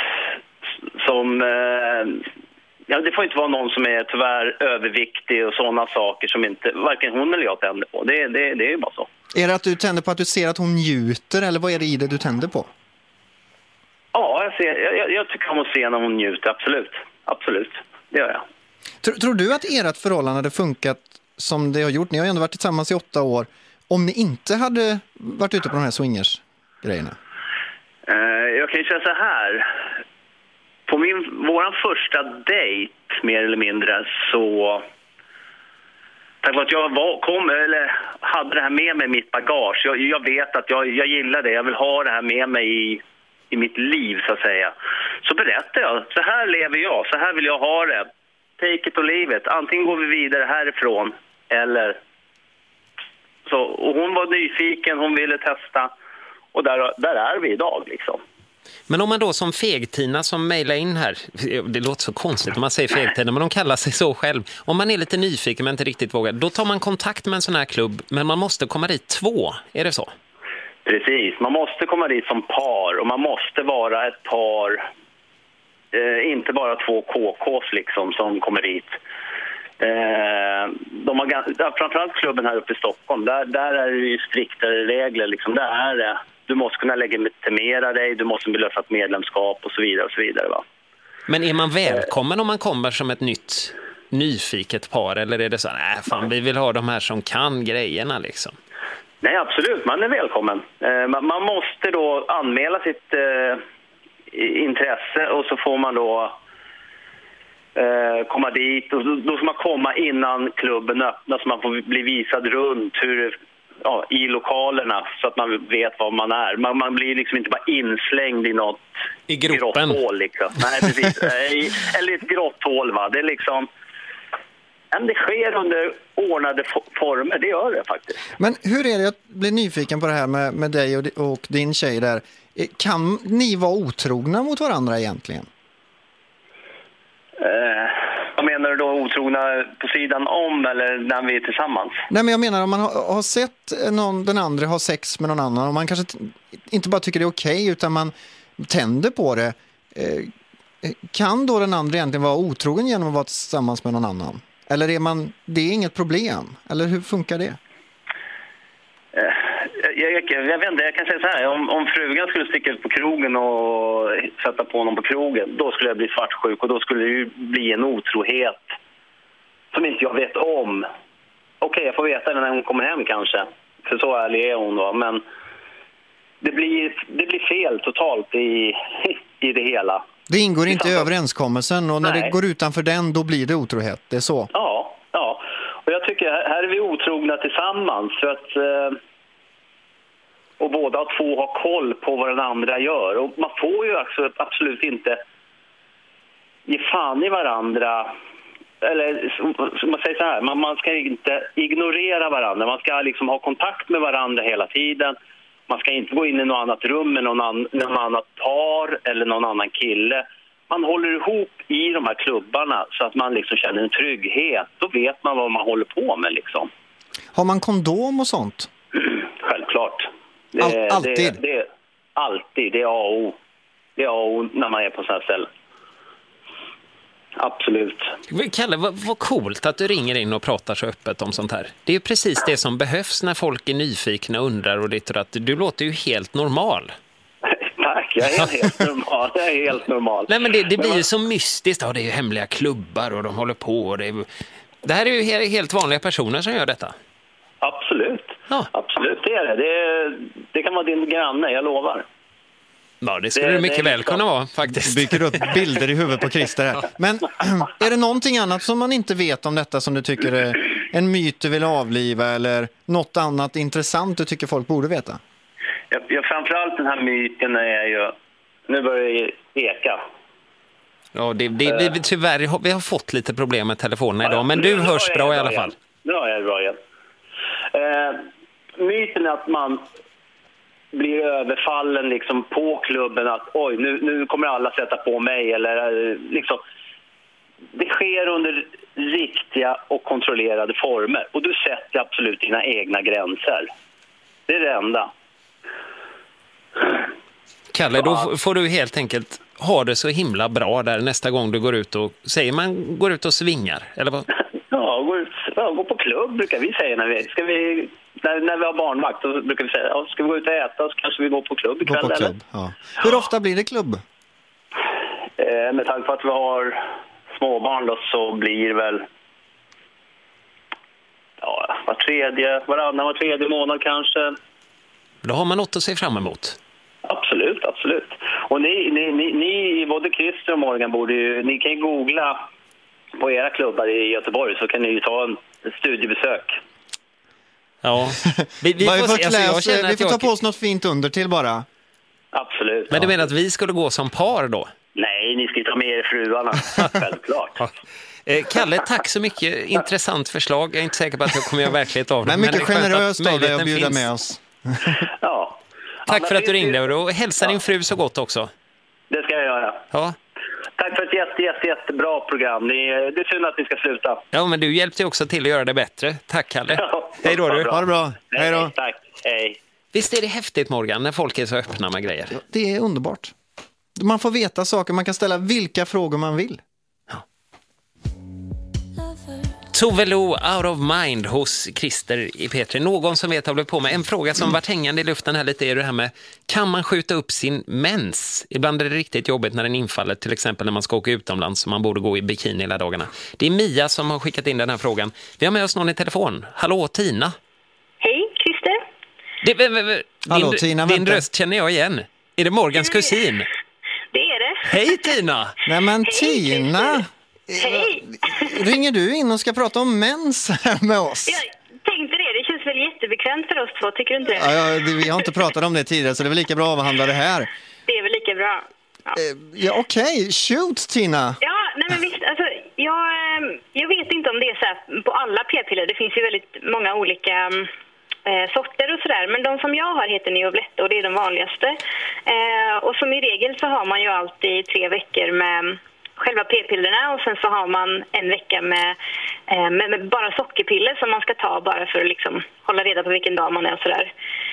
som... Eh, ja, det får inte vara någon som är tyvärr överviktig och sådana saker som inte varken hon eller jag tänder på. Det, det, det är ju bara så. Är det att du tänder på att du ser att hon njuter, eller vad är det i det du tänder på? Ja, jag, ser, jag, jag tycker om att se när hon njuter, absolut. Absolut, det gör jag. Tror, tror du att ert förhållande hade funkat som det har gjort? Ni har ju ändå varit tillsammans i åtta år. Om ni inte hade varit ute på de här swingers-grejerna? Uh, jag kan ju säga så här. På min, våran första dejt, mer eller mindre, så... Tack vare att jag var, kom, eller hade det här med mig i mitt bagage. Jag, jag vet att jag, jag gillar det. Jag vill ha det här med mig i, i mitt liv, så att säga. Så berättar jag. Så här lever jag. Så här vill jag ha det. Take it or leave it. Antingen går vi vidare härifrån. Eller... Så, och hon var nyfiken. Hon ville testa. Och där, där är vi idag, liksom. Men om man då som Fegtina som mejlar in här, det låter så konstigt om man säger Fegtina, men de kallar sig så själv. Om man är lite nyfiken men inte riktigt vågar, då tar man kontakt med en sån här klubb, men man måste komma dit två, är det så? Precis, man måste komma dit som par och man måste vara ett par, eh, inte bara två K K:s liksom som kommer dit. Eh, de har, framförallt klubben här uppe i Stockholm, där, där är det ju striktare regler liksom, där är det. Du måste kunna legitimera dig, du måste belösa ett medlemskap och så vidare och så vidare va. Men är man välkommen om man kommer som ett nytt nyfiket par, eller är det så nej fan vi vill ha de här som kan grejerna liksom? Nej absolut, man är välkommen. Eh, man, man måste då anmäla sitt eh, intresse och så får man då eh, komma dit och då, då ska man komma innan klubben öppnas så man får bli visad runt hur ja, i lokalerna så att man vet vad man är. Man, man blir liksom inte bara inslängd i något i gropen. Grotthål liksom. Nej, precis. I, eller ett grotthål va. Det är liksom men det sker under ordnade former, det gör det faktiskt. Men hur är det att bli nyfiken på det här med, med dig och, och din tjej där? Kan ni vara otrogna mot varandra egentligen? Eh, vad menar du då, otrogna på sidan om eller när vi är tillsammans? Nej, men jag menar om man har, har sett någon, den andra ha sex med någon annan och man kanske t- inte bara tycker det är okej utan man tänder på det. Eh, kan då den andra egentligen vara otrogen genom att vara tillsammans med någon annan? Eller är man, det är inget problem? Eller hur funkar det? Eh, jag, jag, jag vet inte, jag kan säga så här. Om, om frugan skulle sticka ut på krogen och sätta på honom på krogen, då skulle jag bli svartsjuk och då skulle det ju bli en otrohet som inte jag vet om. Okej, okay, jag får veta det när hon kommer hem kanske. För så ärlig är hon då. Men det blir, det blir fel totalt i, i det hela. Det ingår inte i överenskommelsen och när Nej. det går utanför den då blir det otrohet, det är så? Ja, ja. Och jag tycker här är vi otrogna tillsammans för att eh, och båda två har koll på vad den andra gör. Och man får ju också absolut inte ge fan i varandra. Eller som man säger så här, man, man ska inte ignorera varandra. Man ska liksom ha kontakt med varandra hela tiden. Man ska inte gå in i något annat rum med någon, an, någon annat par eller någon annan kille. Man håller ihop i de här klubbarna så att man liksom känner en trygghet. Då vet man vad man håller på med liksom. Har man kondom och sånt? Självklart. Det, All, alltid? Det, det, alltid, det är A och O. Det är A och O när man är på sådana här ställen. Absolut. Kalle, vad, vad coolt att du ringer in och pratar så öppet om sånt här. Det är ju precis det som behövs när folk är nyfikna och undrar och lite att du låter ju helt normal. Tack, jag är helt normal. Jag är helt normal. Nej, men det, det blir ju så mystiskt. Ja, det är ju hemliga klubbar och de håller på. Och det, är, det här är ju helt, helt vanliga personer som gör detta. Absolut. Ja. Absolut, det är det. det. Det kan vara din granne, jag lovar. Ja, det skulle det, det mycket det väl liksom kunna vara faktiskt. Dyker upp bilder i huvudet på Christer här. Men är det någonting annat som man inte vet om detta som du tycker är en myt du vill avliva eller något annat intressant du tycker folk borde veta? Ja, ja, framförallt den här myten är ju... Nu börjar det eka. Ja, det, det, vi, tyvärr vi har fått lite problem med telefonen idag, men du hörs bra i alla fall. Nu har jag det bra igen. Eh, myten är att man blir överfallen liksom på klubben att oj, nu, nu kommer alla sätta på mig eller liksom. Det sker under riktiga och kontrollerade former och du sätter absolut dina egna gränser. Det är det enda. Kalle, då får du helt enkelt ha det så himla bra där nästa gång du går ut och säger man går ut och svingar eller vad? Ja, gå ut, ja, gå på klubb brukar vi säga när vi ska vi när, när vi har barnvakt så brukar vi säga ja, ska vi gå ut och äta så kanske vi går på klubb ikväll. Gå på klubb, ja. Hur ofta blir det klubb? Eh, med tanke på att vi har småbarn då, så blir det väl ja, var tredje, varannan, var tredje månad kanske. Då har man något att se fram emot. Absolut, absolut. Och ni, ni, ni, ni både Christer och Morgan borde ju, ni kan ju googla på era klubbar i Göteborg så kan ni ju ta en studiebesök. Ja. Vi, vi, får, vi får, alltså, jag känner vi får jag... ta på oss något fint under till bara. Absolut. Men du ja. menar att vi skulle gå som par då? Nej, ni ska ta med er fruarna. Självklart. Ja. Eh, Kalle, tack så mycket. Intressant förslag. Jag är inte säker på att jag kommer göra verklighet av det. Men mycket men generöst av dig att bjuda med oss. Ja. Tack Anna, för att du ringde ju... och hälsa ja. din fru så gott också. Det ska jag göra. Ja. Tack för ett jätte, jätte, jättebra program. Det är, det är synd att vi ska sluta. Ja, men du hjälpte också till att göra det bättre. Tack, Kalle. Ja, hej då, du. Ha det bra. Hej då. Tack. Hej. Visst är det häftigt, Morgan, när folk är så öppna med grejer? Ja, det är underbart. Man får veta saker, man kan ställa vilka frågor man vill. Tove Lo, Out of Mind hos Christer i P tre. Någon som vet har blivit på med en fråga som varit hängande i luften här lite är det här med kan man skjuta upp sin mens? Ibland är det riktigt jobbigt när den infaller, till exempel när man ska åka utomlands så man borde gå i bikini hela dagarna. Det är Mia som har skickat in den här frågan. Vi har med oss någon i telefon. Hallå, Tina. Hej, Christer. Det, v, v, v, Hallå, din, Tina, din vänta. röst känner jag igen. Är det Morgans kusin? Det är det. Hej, Tina. Nej men Hej, Tina. Hej. Ringer du in och ska prata om mens med oss? Jag tänkte det, det känns väl jättebekvämt för oss två, tycker du inte det? Ja, ja, det, vi har inte pratat om det tidigare så det är väl lika bra att avhandla det här. Det är väl lika bra. Ja, eh, ja okej. Okay. Shoot, Tina. Ja, nej men visst, alltså, jag, jag vet inte om det är så här på alla p-piller. Det finns ju väldigt många olika eh, sorter och sådär. Men de som jag har heter Neovlette och det är de vanligaste. Eh, och som i regel så har man ju alltid tre veckor med själva p-pillerna och sen så har man en vecka med, eh, med, med bara sockerpiller som man ska ta bara för att liksom hålla reda på vilken dag man är och sådär.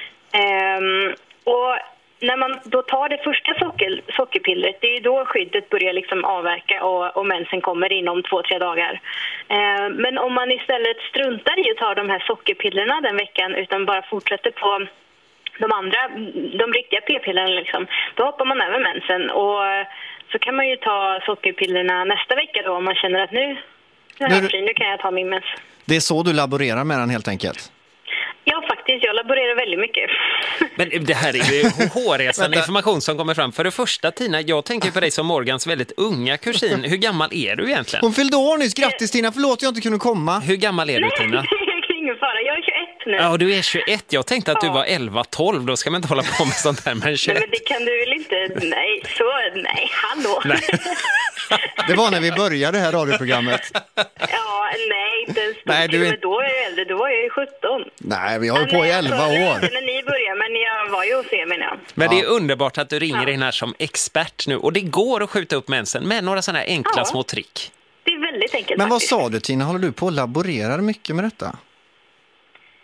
Eh, och när man då tar det första socker, sockerpillret, det är då skyddet börjar liksom avverka och, och mensen kommer inom två, tre dagar. Eh, men om man istället struntar i att ta de här sockerpillerna den veckan utan bara fortsätter på de andra, de riktiga p-pillerna liksom, då hoppar man över mensen och så kan man ju ta sockerpillerna nästa vecka då om man känner att nu, nu, är fri, nu kan jag ta min mens. Det är så du laborerar med den helt enkelt? Ja, faktiskt. Jag laborerar väldigt mycket. Men det här är ju hårresande information som kommer fram. För det första, Tina, jag tänker på dig som Morgans väldigt unga kusin. Hur gammal är du egentligen? Hon fyllde år nyss. Grattis, Tina. Förlåt, jag inte kunde komma. Hur gammal är du, Tina? Ingen fara. Jag är tjugoett nu. Ja, du är tjugoett. Jag tänkte att ja. du var elva tolv. Då ska man inte hålla på med sånt här. Men tjugoett. Nej, men det kan du väl inte... Nej, så... Nej, hallå. Nej. Det var när vi började det här radioprogrammet. Ja, nej, inte ens nej, du är... men då är jag äldre, då var jag ju sjutton. Nej, vi har ju på i elva år. När ni började, men jag var ju hos er, menar jag. Men det är underbart att du ringer in här som expert nu. Och det går att skjuta upp mensen med några sådana här enkla ja. små trick. Det är väldigt enkelt. Men faktiskt. Vad sa du, Tina? Håller du på och laborerar mycket med detta?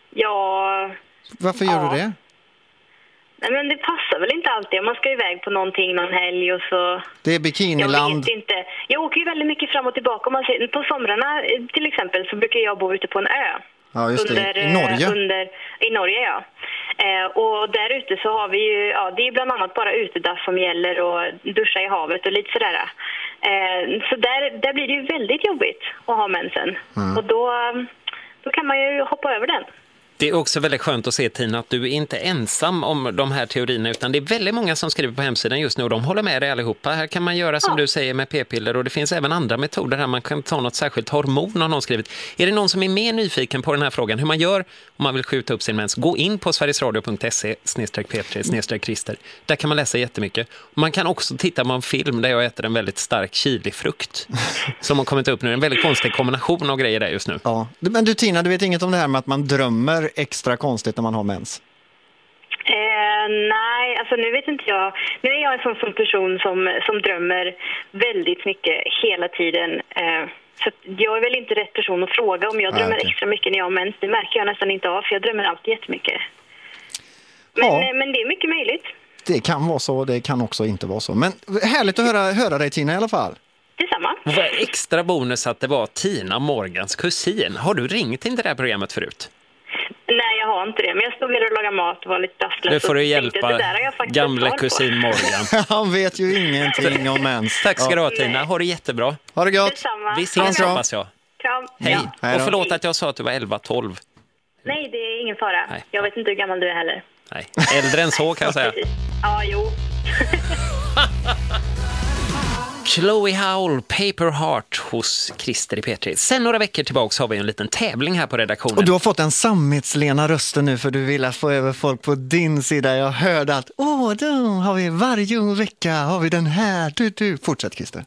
Ja... Varför gör ja. du det? Nej, men det passar väl inte alltid. Man ska iväg på någonting någon helg och så... Det är bikiniland. Jag vet inte. Jag åker ju väldigt mycket fram och tillbaka. Om man ser, på somrarna till exempel så brukar jag bo ute på en ö. Ja, just under, det. I Norge? Under, I Norge, ja. Eh, och där ute så har vi ju... Ja, det är bland annat bara utedass som gäller och duscha i havet och lite sådär. Eh, så där, där blir det ju väldigt jobbigt att ha mensen. Mm. Och då, då kan man ju hoppa över den. Det är också väldigt skönt att se, Tina, att du är inte ensam om de här teorierna, utan det är väldigt många som skriver på hemsidan just nu och de håller med dig allihopa. Här kan man göra som ja. du säger med p-piller och det finns även andra metoder här. Man kan ta något särskilt hormon har någon skrivit. Är det någon som är mer nyfiken på den här frågan, hur man gör om man vill skjuta upp sin mens? Gå in på sverigesradio punkt se snedstreck p tre snedstreck krister. Där kan man läsa jättemycket. Man kan också titta på en film där jag äter en väldigt stark chilifrukt som har kommit upp nu. En väldigt konstig kombination av grejer där just nu. Ja. Men du Tina, du vet inget om det här med att man drömmer extra konstigt när man har mens? Eh, nej, alltså nu vet inte jag. Nu är jag en sån, sån person som, som drömmer väldigt mycket hela tiden. Eh, så jag är väl inte rätt person att fråga om jag drömmer ah, okay. extra mycket när jag har mens. Det märker jag nästan inte av, för jag drömmer alltid jättemycket. Men, ja. eh, men det är mycket möjligt. Det kan vara så, det kan också inte vara så. Men härligt att höra, höra dig, Tina, i alla fall. Detsamma. Och vad extra bonus att det var Tina, Morgans kusin. Har du ringt in till det här programmet förut? Nej, jag har inte det. Men jag stod och lagade mat och var lite dasslig. Nu får du hjälpa gamla kusin Morgan. Han vet ju ingenting om mens. Tack ska du ha, Tina. Ha det jättebra. Ha det gott. Detsamma. Vi ses, hoppas jag. Kram. Hej. Ja. Och förlåt att jag sa att du var elva tolv. Nej, det är ingen fara. Nej. Jag vet inte hur gammal du är heller. Nej, äldre än så kan jag säga. Ja, jo. Chloe Howell, Paper Heart hos Christer i P tre. Sen några veckor tillbaka har vi en liten tävling här på redaktionen. Och du har fått en sammetslena rösten nu för du vill att få över folk på din sida. Jag hörde att, åh, då har vi varje vecka har vi den här. Du, du. Fortsätt, Christer.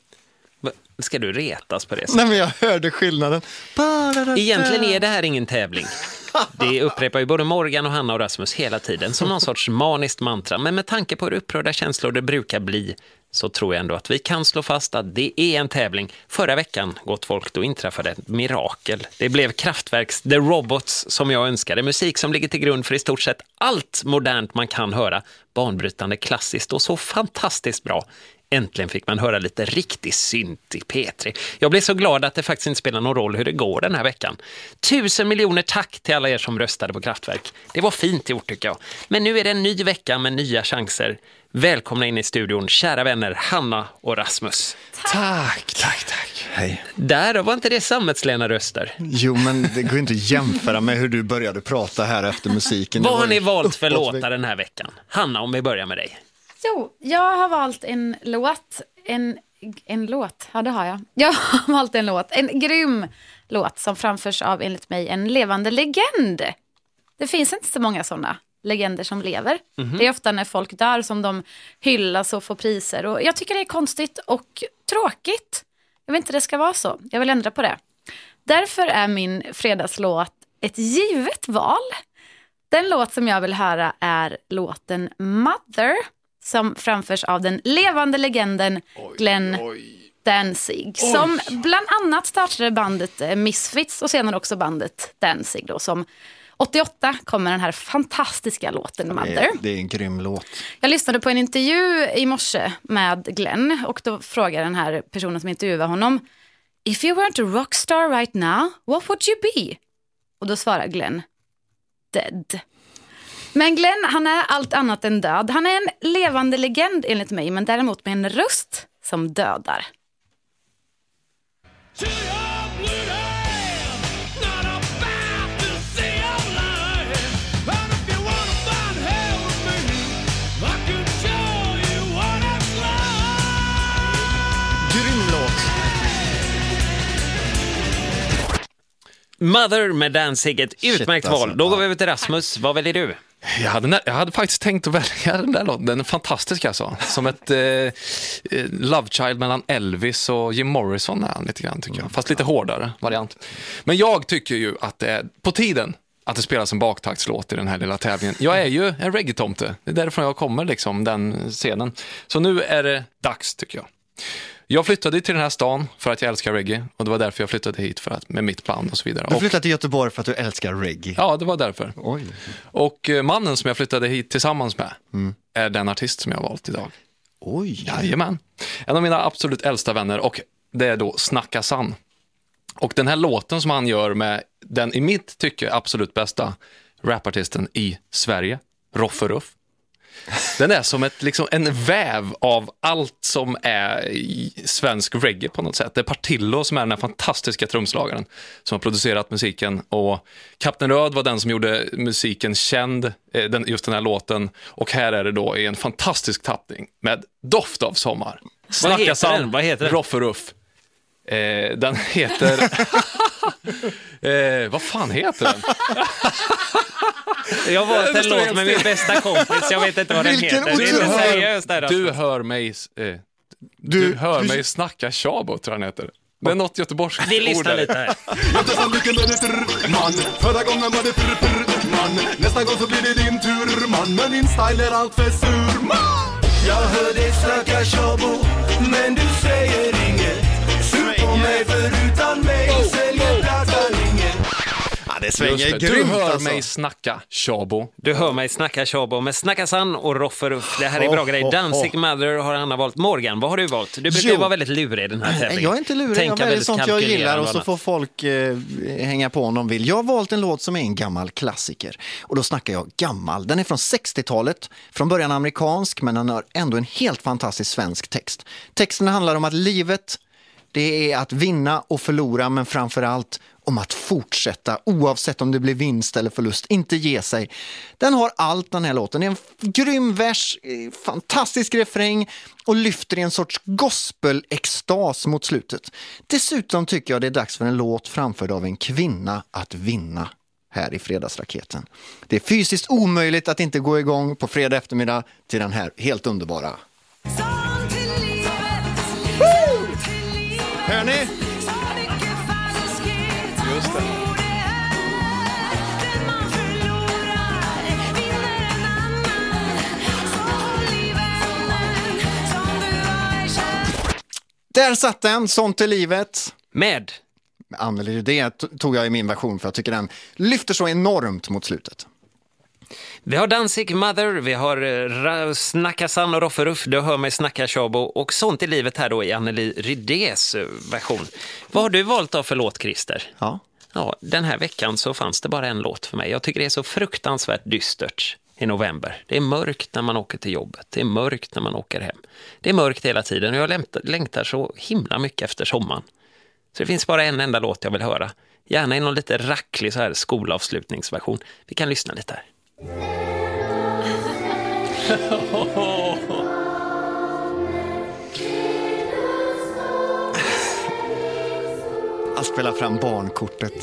Ska du retas på det? Nej, men jag hörde skillnaden. Egentligen är det här ingen tävling. Det upprepar ju både Morgan och Hanna och Rasmus hela tiden som någon sorts maniskt mantra. Men med tanke på hur upprörda känslor det brukar bli så tror jag ändå att vi kan slå fast att det är en tävling. Förra veckan, gott folk, då inträffade ett mirakel. Det blev Kraftwerks The Robots som jag önskade. Musik som ligger till grund för i stort sett allt modernt man kan höra. Banbrytande, klassiskt och så fantastiskt bra. Äntligen fick man höra lite riktig synt i P tre. Jag blev så glad att det faktiskt inte spelar någon roll hur det går den här veckan. Tusen miljoner tack till alla er som röstade på Kraftwerk. Det var fint gjort tycker jag. Men nu är det en ny vecka med nya chanser. Välkomna in i studion, kära vänner Hanna och Rasmus. Tack, tack, tack. Hej. Där var inte det sammetslena röster. Jo, men det går inte att jämföra med hur du började prata här efter musiken. Vad har ni valt för låtar den här veckan? Hanna, om vi börjar med dig. Jo, jag har valt en låt. En, en låt, ja det har jag. Jag har valt en låt. En grym låt som framförs av, enligt mig, en levande legend. Det finns inte så många sådana legender som lever. Mm-hmm. Det är ofta när folk dör som de hyllas och får priser. Och jag tycker det är konstigt och tråkigt. Jag vill inte det ska vara så. Jag vill ändra på det. Därför är min fredagslåt ett givet val. Den låt som jag vill höra är låten Mother, som framförs av den levande legenden oj, Glenn oj. Danzig. Oj. Som bland annat startade bandet Misfits och senare också bandet Danzig då, som åttioåtta kommer den här fantastiska låten Mother. Det är, det är en grym låt. Jag lyssnade på en intervju i morse med Glenn och då frågar den här personen som intervjuar honom: If you weren't a rockstar right now, what would you be? Och då svarar Glenn: Dead. Men Glenn, han är allt annat än död. Han är en levande legend enligt mig, men däremot med en röst som dödar. Mother med Danzig, ett utmärkt Shit, alltså. val. Då går vi över till Rasmus. Vad väljer du? Jag hade, jag hade faktiskt tänkt att välja den där låten. Den är fantastisk alltså. Som ett eh, love child mellan Elvis och Jim Morrison är han lite grann tycker jag. Fast lite hårdare variant. Men jag tycker ju att det är på tiden att det spelas en baktaktslåt i den här lilla tävlingen. Jag är ju en reggaetomte. Det är därför jag kommer liksom den scenen. Så nu är det dags tycker jag. Jag flyttade till den här stan för att jag älskar reggae. Och det var därför jag flyttade hit för att, med mitt band och så vidare. Du flyttade till Göteborg för att du älskar reggae? Ja, det var därför. Oj. Och mannen som jag flyttade hit tillsammans med mm. är den artist som jag har valt idag. Oj. Jajamän. En av mina absolut äldsta vänner, och det är då Snacka San. Och den här låten som han gör med den i mitt tycke absolut bästa rapartisten i Sverige, Roffe Ruff. Den är som ett, liksom en väv av allt som är i svensk reggae på något sätt. Det är Partillo som är den här fantastiska trumslagaren som har producerat musiken, och Kapten Röd var den som gjorde musiken känd, just den här låten, och här är det då i en fantastisk tappning med doft av sommar. Snacka San, Roffe Ruff. Eh, den heter eh, vad fan heter den? Jag har valt en låt med min bästa kompis. Jag vet inte vad den Vilken heter. Du hör, seriöst där, alltså. du hör mig eh, du, du hör du... mig snacka Tjabo, tror han heter. Det är något göteborgskt. Vi lyssnar lite här. Man, förra gången var det prr, prr, man. Nästa gång så blir det din tur, man. Men din style är allt för sur, man. Jag hör dig snacka Tjabo, men du säger inget. Sur på mig, för utan mig säljer plattan inget. Ja, det svänger det. grymt. Du hör alltså. mig snacka Tjabo. Du hör mig snacka Tjabo med Snacka San och Roffe Ruff. Det här är bra grejer. Danzig Mother har Anna valt. Morgan, vad har du valt? Du brukar ju vara väldigt lurig i den här tävlingen. Jag är inte lurig, Tänka jag väljer sånt jag gillar, och så annat. får folk eh, hänga på om de vill. Jag har valt en låt som är en gammal klassiker, och då snackar jag gammal. Den är från sextiotalet, från början amerikansk, men den har ändå en helt fantastisk svensk text. Texten handlar om att livet, det är att vinna och förlora, men framförallt om att fortsätta oavsett om det blir vinst eller förlust, inte ge sig. Den har allt, den här låten. Det är en grym vers, fantastisk refräng och lyfter i en sorts gospel-extas mot slutet. Dessutom tycker jag det är dags för en låt framförd av en kvinna att vinna här i Fredagsraketen. Det är fysiskt omöjligt att inte gå igång på fredag eftermiddag till den här helt underbara. Hör ni? Just det. Där satt den, Sånt är livet. Med? Anneli, det tog jag i min version för jag tycker den lyfter så enormt mot slutet. Vi har Danzig Mother, vi har uh, Snacka San och Roffe Ruff, du hör mig snacka Tjabo, och Sånt i livet här då i Anneli Rydés uh, version. Vad har du valt av för låt, Christer? Ja. Ja, den här veckan så fanns det bara en låt för mig. Jag tycker det är så fruktansvärt dystert i november. Det är mörkt när man åker till jobbet. Det är mörkt när man åker hem. Det är mörkt hela tiden och jag längtar, längtar så himla mycket efter sommaren. Så det finns bara en enda låt jag vill höra. Gärna i någon lite racklig så här skolavslutningsversion. Vi kan lyssna lite här. Att spela fram barnkortet.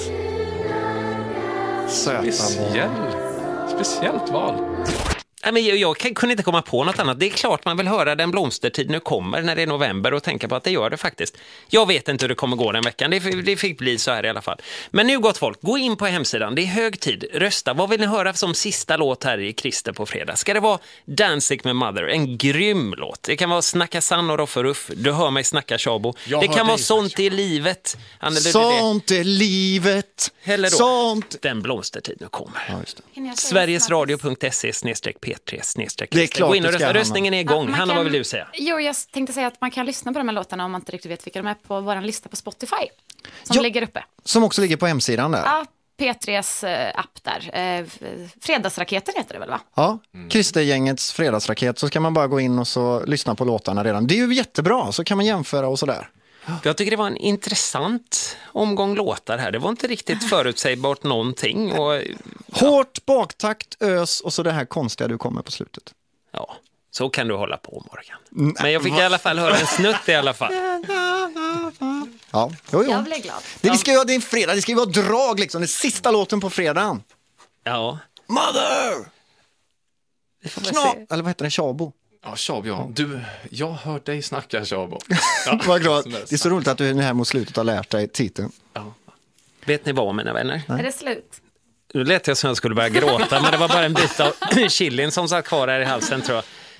Söta Speciell. Speciellt val. Nej, men jag, jag kunde inte komma på något annat. Det är klart man vill höra Den blomstertid nu kommer när det är november och tänka på att det gör det faktiskt. Jag vet inte hur det kommer gå den veckan. Det, det fick bli så här i alla fall. Men nu gott folk, gå in på hemsidan. Det är hög tid. Rösta. Vad vill ni höra som sista låt här i Christer på fredag? Ska det vara Danzig med Mother? En grym låt. Det kan vara Snacka San och Roffe Ruff. Du hör mig snacka Tjabo. Jag det hör kan vara dig, Sånt i livet. Anneli, Sånt är livet. Eller då, Sånt. Den blomstertid nu kommer. Ja, just det. Sverigesradio punkt se snedstreck P tre snedstreck Det är klart Gå in och det ska, rösta. Röstningen är igång. Ja, Hanna, kan... vad vill du säga? Jo, jag tänkte säga att man kan lyssna på de här låtarna om man inte riktigt vet vilka de är på vår lista på Spotify. Som ja, ligger uppe. Som också ligger på hemsidan där. Ja, P tres app där. Eh, Fredagsraketen heter det väl, va? Ja, Christergängets fredagsraket. Så kan man bara gå in och så lyssna på låtarna redan. Det är ju jättebra, så kan man jämföra och sådär. Jag tycker det var en intressant omgång låtar här. Det var inte riktigt förutsägbart någonting. Och, ja. Hårt, baktakt, ös och så det här konstiga du kommer på slutet. Ja, så kan du hålla på, Morgan. Men jag fick i alla fall höra en snutt i alla fall. Ja, jo, jo. Jag blir glad. Det, vi ska göra det en fredag, det ska ju vara drag liksom. Det sista låten på fredagen. Ja. Mother! Vi får Kna- se. Eller vad heter det? Tjabo? Ja, Tjabo, ja. Du, jag hör dig snacka Tjabo. Ja, vad glad. Det är så roligt att du nu här mot slutet har lärt dig titeln. Ja. Vet ni vad, mina vänner? Är det slut? Nu lät jag som jag skulle börja gråta, men det var bara en bit av chilin som satt kvar här i halsen, tror jag.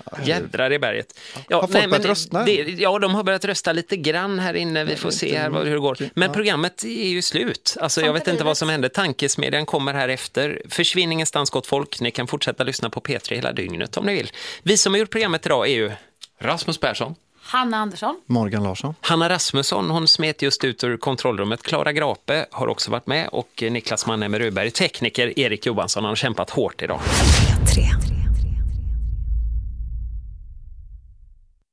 Jädrar i berget. Ja, har folk nej, börjat men rösta? det, ja, de har börjat rösta lite grann här inne. Vi får se här vad, hur det går. Men programmet är ju slut. Alltså, jag vet inte vad som hände. Tankesmedjan kommer här efter. Försvinn ingenstans, gott folk. Ni kan fortsätta lyssna på P tre hela dygnet om ni vill. Vi som har gjort programmet idag är ju Rasmus Persson, Hanna Andersson, Morgan Larsson, Hanna Rasmusson, hon smet just ut ur kontrollrummet. Klara Grape har också varit med och Niklas Manne med Röberg, tekniker Erik Johansson, har kämpat hårt idag. P tre.